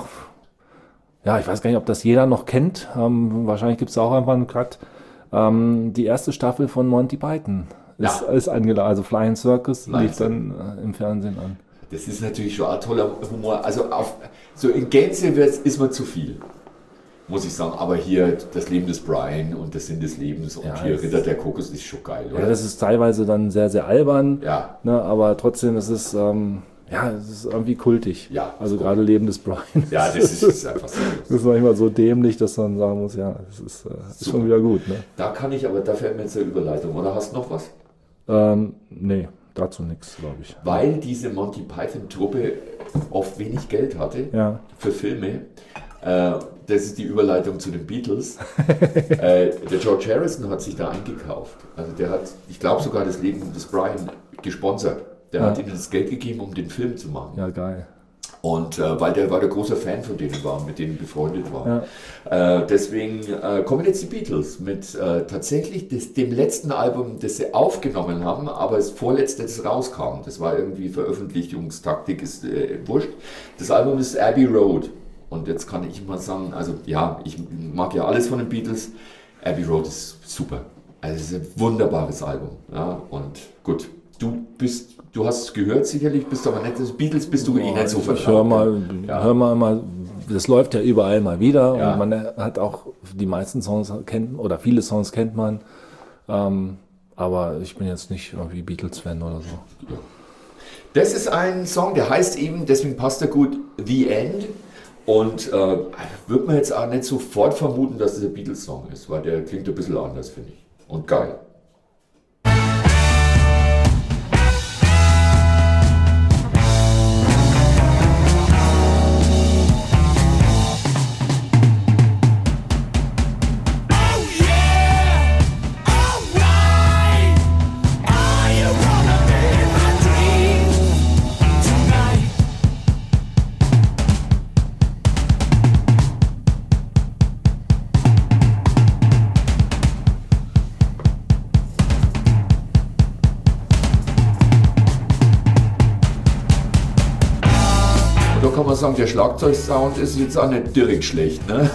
ja, ich weiß gar nicht, ob das jeder noch kennt. Ähm, wahrscheinlich gibt es auch einfach einen Cut. Ähm, die erste Staffel von Monty Python ist, Ja. ist angeladen. Also Flying Circus Flying lief dann äh, im Fernsehen an. Das ist natürlich schon ein toller Humor. Also auf, so in Gänze wird's- ist man zu viel, muss ich sagen. Aber hier das Leben des Brian und das Sinn des Lebens und Ja, hier das- Ritter der Kokos ist schon geil, oder? Ja, das ist teilweise dann sehr, sehr albern. Ja. Ne, aber trotzdem ist es, ähm, ja, es ist irgendwie kultig. Ja, Also ist gerade Leben des Brian. Ja, das ist, ist einfach so. Das ist manchmal so dämlich, dass man sagen muss, ja, das ist, äh, ist schon wieder gut. Ne? Da kann ich, aber da fällt mir jetzt eine Überleitung. Oder hast du noch was? Ähm, nee, dazu nichts, glaube ich. Weil diese Monty Python-Truppe oft wenig Geld hatte Ja. für Filme. Äh, das ist die Überleitung zu den Beatles. äh, der George Harrison hat sich da eingekauft. Also der hat, ich glaube sogar das Leben des Brian gesponsert. Der Ja. hat ihnen das Geld gegeben, um den Film zu machen. Ja, geil. Und äh, weil der war der große Fan von denen war, mit denen befreundet war. Äh, deswegen äh, kommen jetzt die Beatles mit äh, tatsächlich des, dem letzten Album, das sie aufgenommen haben, aber das vorletzte, das rauskam. Das war irgendwie Veröffentlichungstaktik, ist äh, wurscht. Das Album ist Abbey Road. Und jetzt kann ich mal sagen, also ja, ich mag ja alles von den Beatles. Abbey Road ist super. Also es ist ein wunderbares Album. Ja, und gut, du bist, du hast es gehört sicherlich, bist aber nicht, das Beatles bist du eh nicht so Ich vertraut. höre mal, Ja. hör mal immer das läuft ja überall mal wieder Ja. und man hat auch die meisten Songs kennt oder viele Songs kennt man. Ähm, aber ich bin jetzt nicht irgendwie Beatles-Fan oder so. Das ist ein Song, der heißt eben, deswegen passt er gut, The End. Und äh, wird man jetzt auch nicht sofort vermuten, dass es ein Beatles-Song ist, weil der klingt ein bisschen anders, finde ich. Und geil. Kann man sagen, der Schlagzeugsound ist jetzt auch nicht direkt schlecht, ne?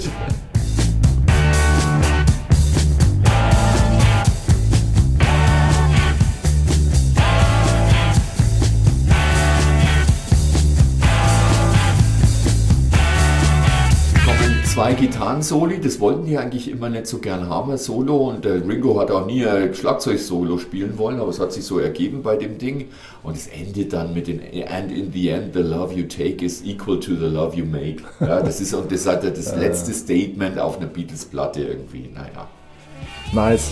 Zwei Gitarren-Soli, das wollten die eigentlich immer nicht so gern haben, ein Solo. Und der Ringo hat auch nie ein Schlagzeug-Solo spielen wollen, aber es hat sich so ergeben bei dem Ding. Und es endet dann mit den And in the end, the love you take is equal to the love you make. Ja, das ist und das hat das letzte Statement auf einer Beatles-Platte irgendwie. Naja. Nice.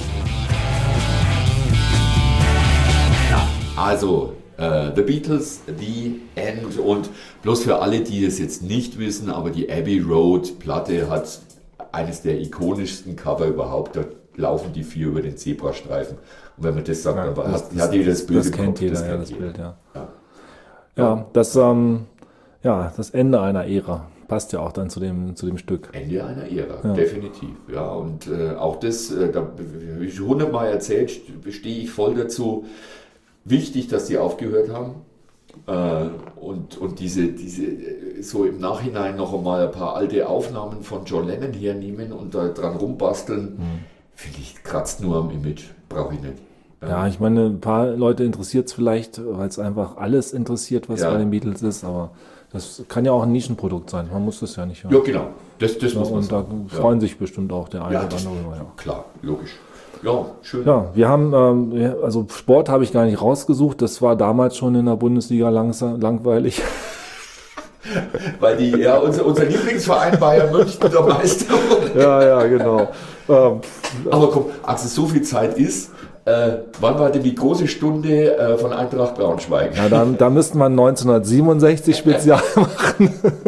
Ja, also Uh, The Beatles, The End. Und bloß für alle, die es jetzt nicht wissen, aber die Abbey Road Platte hat eines der ikonischsten Cover überhaupt. Da laufen die vier über den Zebrastreifen. Und wenn man das sagt, Ja, dann das- hat, hat jeder das Bild das im kennt Kopf. jeder, ja, kennt das jeder. Bild, ja. Ja. Ja, das, ähm, ja, das Ende einer Ära passt ja auch dann zu dem, zu dem Stück. Ende einer Ära, Ja. definitiv. Ja, und äh, auch das, äh, da habe ich hundertmal erzählt, stehe ich voll dazu. Wichtig, dass die aufgehört haben. Äh, und, und diese, diese, äh, so im Nachhinein noch einmal ein paar alte Aufnahmen von John Lennon hernehmen und da dran rumbasteln, finde ich, kratzt nur am Image. Brauche ich nicht. Ja, ich meine, ein paar Leute interessiert es vielleicht, weil es einfach alles interessiert, was Ja. bei den Beatles ist, aber das kann ja auch ein Nischenprodukt sein. Man muss das ja nicht hören. Ja, genau. Das, das Ja, muss man und da sagen. freuen sich bestimmt auch der eine Ja, oder das, andere. Ja. klar, logisch. Ja, schön. Ja, wir haben, ähm, ja, also Sport habe ich gar nicht rausgesucht, das war damals schon in der Bundesliga langsam, langweilig. Weil die, ja, unser, unser Lieblingsverein Bayern München der Meister wurde. Ja, ja, genau. Ähm, Aber komm, Axel, so viel Zeit ist. Äh, wann war denn die große Stunde äh, von Eintracht Braunschweig? ja, da, da müsste man neunzehnhundertsiebenundsechzig Spezial machen.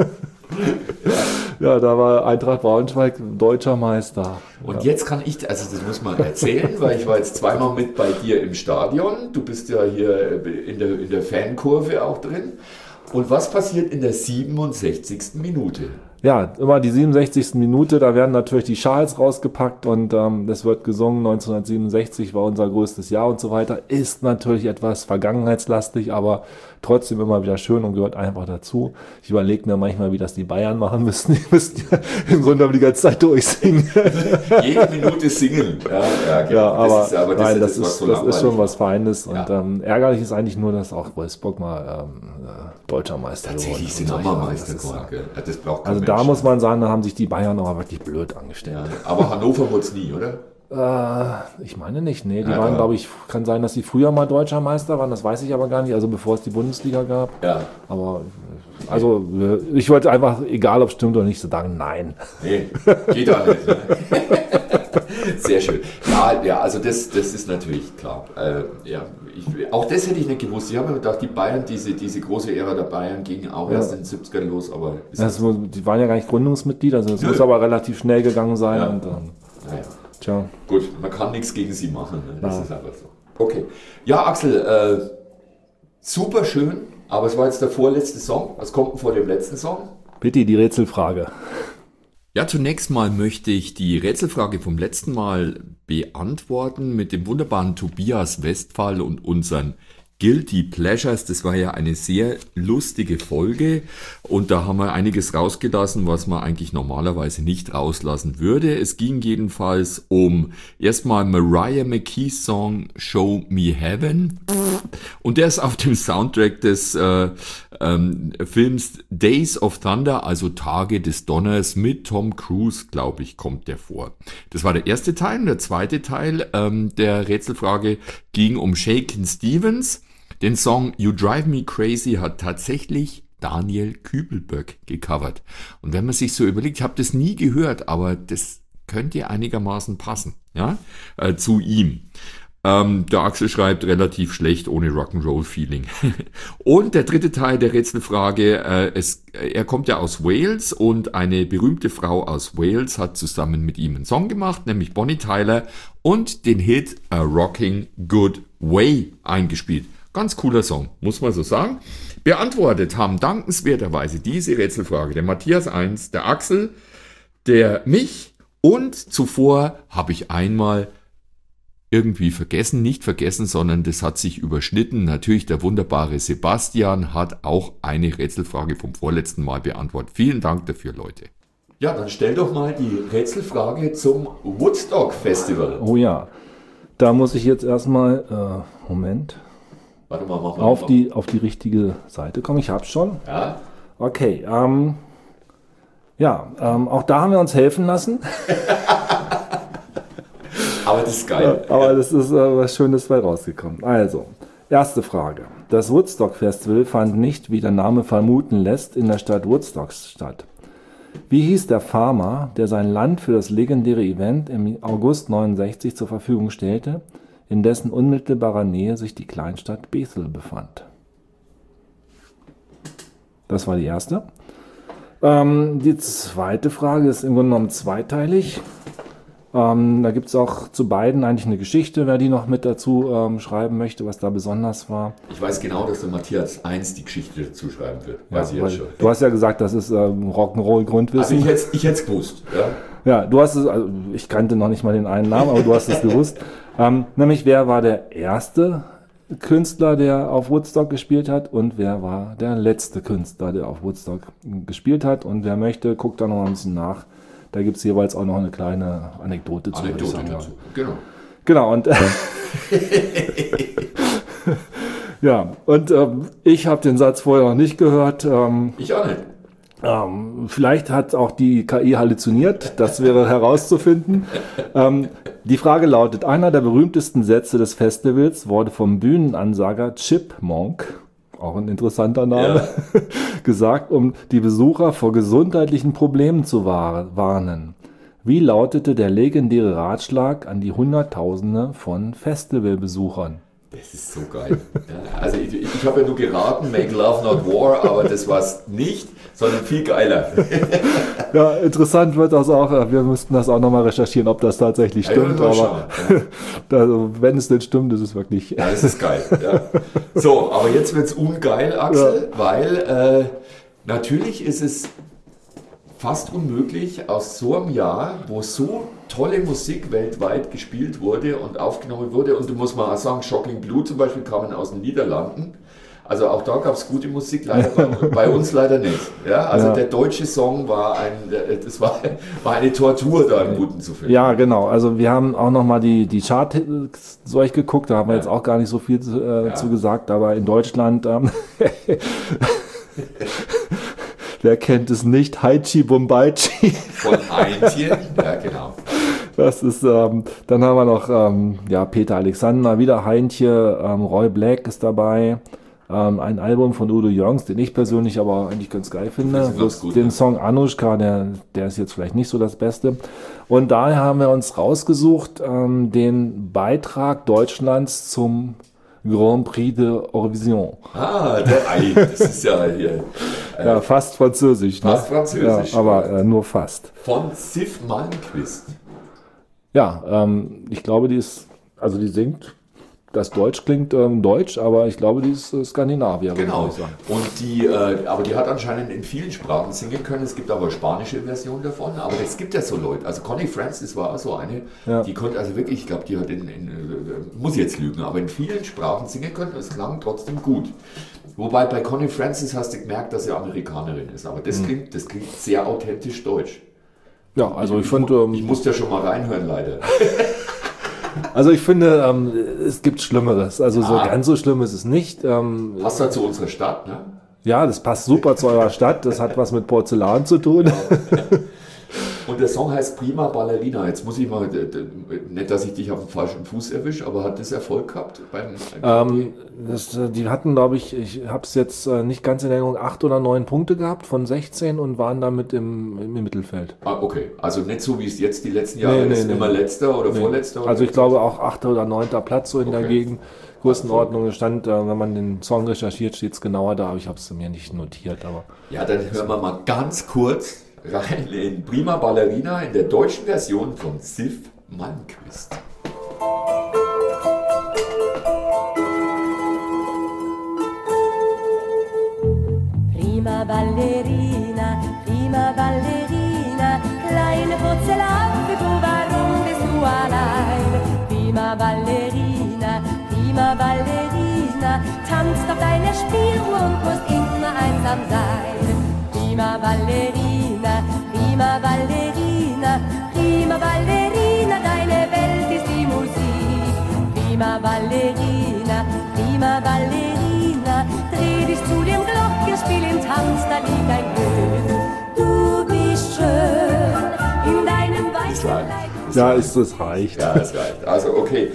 Ja, da war Eintracht Braunschweig deutscher Meister. Und jetzt kann ich, also das muss man erzählen, weil ich war jetzt zweimal mit bei dir im Stadion. Du bist ja hier in der, in der Fankurve auch drin. Und was passiert in der siebenundsechzigsten Minute? Ja, immer die siebenundsechzigste Minute, da werden natürlich die Schals rausgepackt und ähm, das wird gesungen, neunzehnhundertsiebenundsechzig war unser größtes Jahr und so weiter. Ist natürlich etwas vergangenheitslastig, aber trotzdem immer wieder schön und gehört einfach dazu. Ich überlege mir manchmal, wie das die Bayern machen müssten. Die müssten ja im Grunde genommen die ganze Zeit durchsingen. Jede Minute singen. Ja, ja, genau. Ja, aber, das ist, aber das nein, ist, das, was ist, so das ist schon langweilig was Feines. Und Ja. ähm, ärgerlich ist eigentlich nur, dass auch Wolfsburg mal ähm, äh, deutscher Meister Tatsächlich geworden sind auch ist. mal Ja, Meister das ist, geworden. gell? Ja, das braucht kein Also da Mensch. muss man sagen, da haben sich die Bayern aber wirklich blöd angestellt. Ja, aber Hannover wurde es nie, oder? Äh, ich meine nicht, nee. Die Ja, waren, da- glaube ich, kann sein, dass sie früher mal deutscher Meister waren, das weiß ich aber gar nicht, also bevor es die Bundesliga gab. Ja. Aber, äh, also, äh, ich wollte einfach, egal ob es stimmt oder nicht, so sagen, nein. Nee, geht auch nicht. Ne? Sehr schön. Ja, ja, also das, das ist natürlich klar. Äh, ja, ich, auch das hätte ich nicht gewusst. Ich habe mir gedacht, die Bayern, diese, diese große Ära der Bayern ging auch Ja. erst in den siebzigern los, aber ist Das, muss- die waren ja gar nicht Gründungsmitglied, also es muss aber relativ schnell gegangen sein. Ja. Und, ähm, naja. tja. Gut, man kann nichts gegen sie machen. Ne? Das Ja. ist einfach so. Okay. Ja, Axel, äh, super schön, aber es war jetzt der vorletzte Song. Was kommt denn vor dem letzten Song? Bitte die Rätselfrage. Ja, zunächst mal möchte ich die Rätselfrage vom letzten Mal beantworten mit dem wunderbaren Tobias Westphal und unseren Guilty Pleasures, das war ja eine sehr lustige Folge und da haben wir einiges rausgelassen, was man eigentlich normalerweise nicht rauslassen würde. Es ging jedenfalls um erstmal Mariah McKee's Song Show Me Heaven und der ist auf dem Soundtrack des äh, ähm, Films Days of Thunder, also Tage des Donners mit Tom Cruise, glaube ich, kommt der vor. Das war der erste Teil und der zweite Teil ähm, der Rätselfrage ging um Shakin' Stevens. Den Song You Drive Me Crazy hat tatsächlich Daniel Kübelböck gecovert. Und wenn man sich so überlegt, ich habe das nie gehört, aber das könnte einigermaßen passen, ja, äh, zu ihm. Ähm, der Axel schreibt relativ schlecht, ohne Rock'n'Roll-Feeling. Und der dritte Teil der Rätselfrage, äh, es, er kommt ja aus Wales und eine berühmte Frau aus Wales hat zusammen mit ihm einen Song gemacht, nämlich Bonnie Tyler, und den Hit A Rocking Good Way eingespielt. Ganz cooler Song, muss man so sagen. Beantwortet haben dankenswerterweise diese Rätselfrage der Matthias eins, der Axel, der mich und zuvor habe ich einmal irgendwie vergessen, nicht vergessen, sondern das hat sich überschnitten. Natürlich der wunderbare Sebastian hat auch eine Rätselfrage vom vorletzten Mal beantwortet. Vielen Dank dafür, Leute. Ja, dann stell doch mal die Rätselfrage zum Woodstock Festival. Oh ja, da muss ich jetzt erstmal, äh, Moment... Warte mal, mach mal. Auf die, auf die richtige Seite kommen. Ich hab's schon. Ja. Okay. Ähm, ja, ähm, auch da haben wir uns helfen lassen. Aber das ist geil. Ja, aber das ist äh, was Schönes bei rausgekommen. Also, erste Frage. Das Woodstock Festival fand nicht, wie der Name vermuten lässt, in der Stadt Woodstock statt. Wie hieß der Farmer, der sein Land für das legendäre Event im August neunundsechzig zur Verfügung stellte, in dessen unmittelbarer Nähe sich die Kleinstadt Bethel befand? Das war die erste. Ähm, die zweite Frage ist im Grunde genommen zweiteilig. Ähm, da gibt es auch zu beiden eigentlich eine Geschichte, wer die noch mit dazu ähm, schreiben möchte, was da besonders war. Ich weiß genau, dass der Matthias eins die Geschichte dazu schreiben wird. Weiß Ja, ich jetzt schon. Du hast ja gesagt, das ist ähm, Rock'n'Roll-Grundwissen. Also ich hätte ich hätte es gewusst. Ja? Ja, du hast es, also ich kannte noch nicht mal den einen Namen, aber du hast es gewusst. Ähm, nämlich, wer war der erste Künstler, der auf Woodstock gespielt hat, und wer war der letzte Künstler, der auf Woodstock gespielt hat. Und wer möchte, guckt da noch ein bisschen nach. Da gibt es jeweils auch noch eine kleine Anekdote zu. Anekdote sagen, dazu, genau. Genau, und ja, und ähm, ich habe den Satz vorher noch nicht gehört. Ähm, ich auch nicht. Ähm, vielleicht hat auch die K I halluziniert, das wäre herauszufinden. Ähm, die Frage lautet, einer der berühmtesten Sätze des Festivals wurde vom Bühnenansager Chipmunk, auch ein interessanter Name, ja. gesagt, um die Besucher vor gesundheitlichen Problemen zu war- warnen. Wie lautete der legendäre Ratschlag an die Hunderttausende von Festivalbesuchern? Das ist so geil. Ja, also ich, ich habe ja nur geraten, make love not war, aber das war es nicht, sondern viel geiler. Ja, interessant wird das auch, wir müssten das auch nochmal recherchieren, ob das tatsächlich stimmt, ja, aber ja. Also, wenn es denn stimmt, ist es wirklich... Ja, das ist geil. Ja. So, aber jetzt wird es ungeil, Axel, ja. weil äh, natürlich ist es fast unmöglich, aus so einem Jahr, wo so tolle Musik weltweit gespielt wurde und aufgenommen wurde, und du musst mal auch sagen, Shocking Blue zum Beispiel kamen aus den Niederlanden, also auch da gab es gute Musik, leider bei, bei uns leider nicht. Ja, also ja. Der deutsche Song war ein, das war, war eine Tortur, da einen guten zu finden. Ja, genau, also wir haben auch nochmal die, die Chart-Hits durchgeguckt, da haben wir ja. jetzt auch gar nicht so viel äh, ja. zu gesagt, aber in Deutschland... Ähm, wer kennt es nicht? Haichi Bombaichi. Von Heintje, ja genau. Das ist, ähm, dann haben wir noch ähm, ja, Peter Alexander, wieder Heintje, ähm, Roy Black ist dabei. Ähm, ein Album von Udo Jürgens, den ich persönlich aber eigentlich ganz geil finde. Ganz gut, den ja. Song Anushka, der, der ist jetzt vielleicht nicht so das Beste. Und daher haben wir uns rausgesucht, ähm, den Beitrag Deutschlands zum Grand Prix de Eurovision. Ah, der Ei, das ist ja hier. Äh, ja, fast französisch. Fast ne? französisch. Ja, aber äh, nur fast. Von Sif Malmquist. Ja, ähm, ich glaube, die ist, also die singt das Deutsch klingt ähm, deutsch, aber ich glaube, die ist äh, Skandinavier. Genau. würde ich sagen. Und die, äh, aber die hat anscheinend in vielen Sprachen singen können. Es gibt aber spanische Versionen davon. Aber es gibt ja so Leute. Also Connie Francis war so eine, Ja. die konnte also wirklich, ich glaube, die hat in, in äh, muss ich jetzt lügen, aber in vielen Sprachen singen können. Und es klang trotzdem gut. Wobei bei Connie Francis hast du gemerkt, dass sie Amerikanerin ist. Aber das klingt, das klingt sehr authentisch deutsch. Ja, also ich, ich, finde, ähm, ich musste ja schon mal reinhören, leider. also ich finde, ähm, es gibt Schlimmeres. Also so Ah. ganz so schlimm ist es nicht. Ähm, Passt halt zu unserer Stadt, ne? ja, das passt super zu eurer Stadt. Das hat was mit Porzellan zu tun. Und der Song heißt Prima Ballerina. Jetzt muss ich mal, d- d- nicht, dass ich dich auf dem falschen Fuß erwische, aber hat das Erfolg gehabt? Beim, Ähm, das, äh, die hatten, glaube ich, ich habe es jetzt äh, nicht ganz in Erinnerung, acht oder neun Punkte gehabt von sechzehn und waren damit im, im Mittelfeld. ah, okay, also nicht so wie es jetzt die letzten Jahre Nee, nee, ist, nee. immer letzter oder vorletzter? Oder Also ich glaube auch achter oder neunter Platz so in der Okay. Gegend. Größenordnung stand, äh, wenn man den Song recherchiert, steht es genauer da, aber ich habe es mir nicht notiert. Aber Ja, dann hören wir mal ganz kurz rein in Prima Ballerina in der deutschen Version von Sif Malmquist. Prima ballerina, prima ballerina, kleine Porzellanfe, du, warum bist du allein? Prima ballerina, prima ballerina, tanzt auf deiner Spieluhr und musst immer einsam sein. Prima ballerina, prima ballerina, prima ballerina, deine Welt ist die Musik. Prima ballerina, prima ballerina, dreh dich zu dem Glockenspiel im Tanz, da liegt ein Glück. Du bist schön in deinem weißen Kleid. Kleid. ja, ist es reicht. Ja, das reicht. Also okay.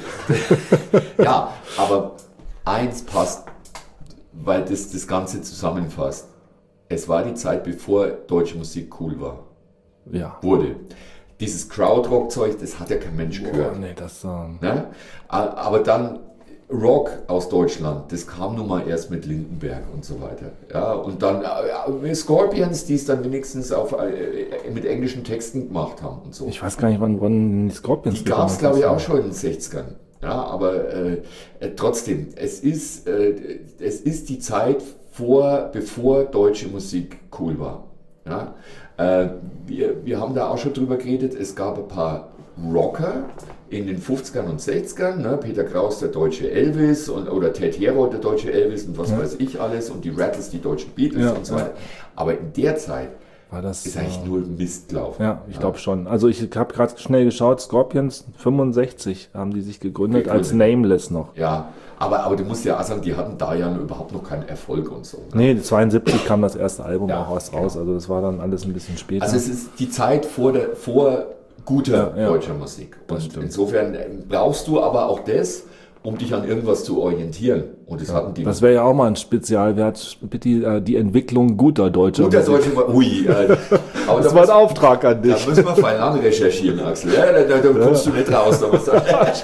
Ja, aber eins passt, weil das das Ganze zusammenfasst. Es war die Zeit, bevor deutsche Musik cool war. Ja. Wurde. Dieses Krautrock-Zeug, das hat ja kein Mensch Boah, gehört. nee, das, ähm, Ne? Aber dann Rock aus Deutschland, das kam nun mal erst mit Lindenberg und so weiter. Ja, und dann äh, Scorpions, die es dann wenigstens auf, äh, mit englischen Texten gemacht haben und so. ich weiß gar nicht, wann, wann die Scorpions Die gab es, glaube ich, gekommen auch schon in den sechzigern. Ja, aber äh, äh, trotzdem, es ist, äh, es ist die Zeit vor, bevor deutsche Musik cool war. Ja? Äh, wir, wir haben da auch schon drüber geredet, es gab ein paar Rocker in den fünfzigern und sechzigern, ne? Peter Kraus, der deutsche Elvis, und, oder Ted Herold, der deutsche Elvis und was Ja. weiß ich alles, und die Rattles, die deutschen Beatles Ja, und so ja. weiter. Aber in der Zeit war das, ist eigentlich äh, nur Mist gelaufen. Ja, ich glaube schon. Also ich habe gerade schnell geschaut, Scorpions fünfundsechzig haben die sich gegründet, Gegründet. als Nameless noch. Ja, aber, aber du musst ja auch sagen, die hatten da ja überhaupt noch keinen Erfolg und so. Nee, zweiundsiebzig kam das erste Album Ja, auch erst genau. raus, also das war dann alles ein bisschen später. Also es ist die Zeit vor, der, vor guter Ja, ja. deutscher Musik. Das Und stimmt. insofern brauchst du aber auch das, um dich an irgendwas zu orientieren. Und das hatten die. das wäre ja auch mal ein Spezial. Wer hat bitte äh, die Entwicklung guter deutscher guter Musik? deutscher Ui, äh, aber Das da war ein muss- Auftrag an Da dich. müssen wir fein lang recherchieren, Axel. Ja, da, da, da kommst du nicht raus. Da musst du,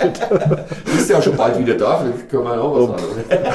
du bist ja schon bald wieder da, vielleicht können wir noch was anderes.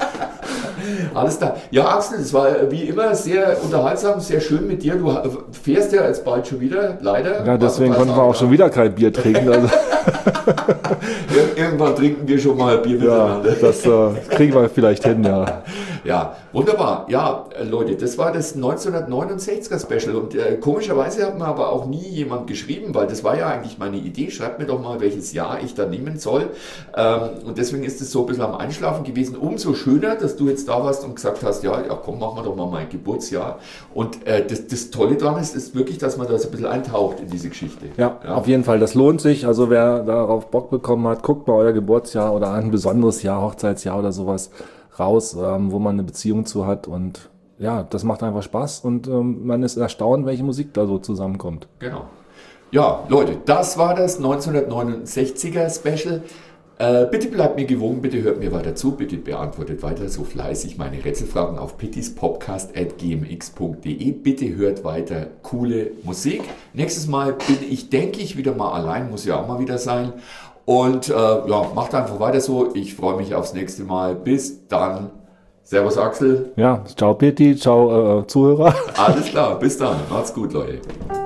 Alles klar. Ja, Axel, es war wie immer sehr unterhaltsam, sehr schön mit dir. Du fährst ja jetzt bald schon wieder, leider. Ja, deswegen Warst ein konnten paar wir auch Tage schon wieder kein Bier trinken. Also, da. Ir- Irgendwann trinken wir schon mal Bier ja, miteinander. das äh, kriegen wir vielleicht hin, ja. Ja, wunderbar. Ja, äh, Leute, das war das neunzehnhundertneunundsechziger Special und äh, komischerweise hat mir aber auch nie jemand geschrieben, weil das war ja eigentlich meine Idee. Schreibt mir doch mal, welches Jahr ich da nehmen soll. Ähm, und deswegen ist es so ein bisschen am Einschlafen gewesen. Umso schöner, dass du jetzt da warst und gesagt hast, ja, ja komm, machen wir doch mal mein Geburtsjahr. Und äh, das, das Tolle daran ist, ist wirklich, dass man da so ein bisschen eintaucht in diese Geschichte. Ja, auf jeden Fall, das lohnt sich. Also wer darauf Bock bekommen hat, guckt mal euer Geburtsjahr oder ein besonderes Jahr, Hochzeitsjahr oder sowas raus, ähm, wo man eine Beziehung zu hat. Und ja, das macht einfach Spaß und ähm, man ist erstaunt, welche Musik da so zusammenkommt. Genau. Ja, Leute, das war das neunzehnhundertneunundsechziger Special. Äh, bitte bleibt mir gewogen, bitte hört mir weiter zu, bitte beantwortet weiter so fleißig meine Rätselfragen auf pittispodcast at g m x punkt d e. Bitte hört weiter coole Musik. Nächstes Mal bin ich, denke ich, wieder mal allein, muss ja auch mal wieder sein. Und äh, ja, macht einfach weiter so. Ich freue mich aufs nächste Mal. Bis dann. Servus Axel. Ja, ciao Pitti, ciao äh, Zuhörer. Alles klar, bis dann. Macht's gut, Leute.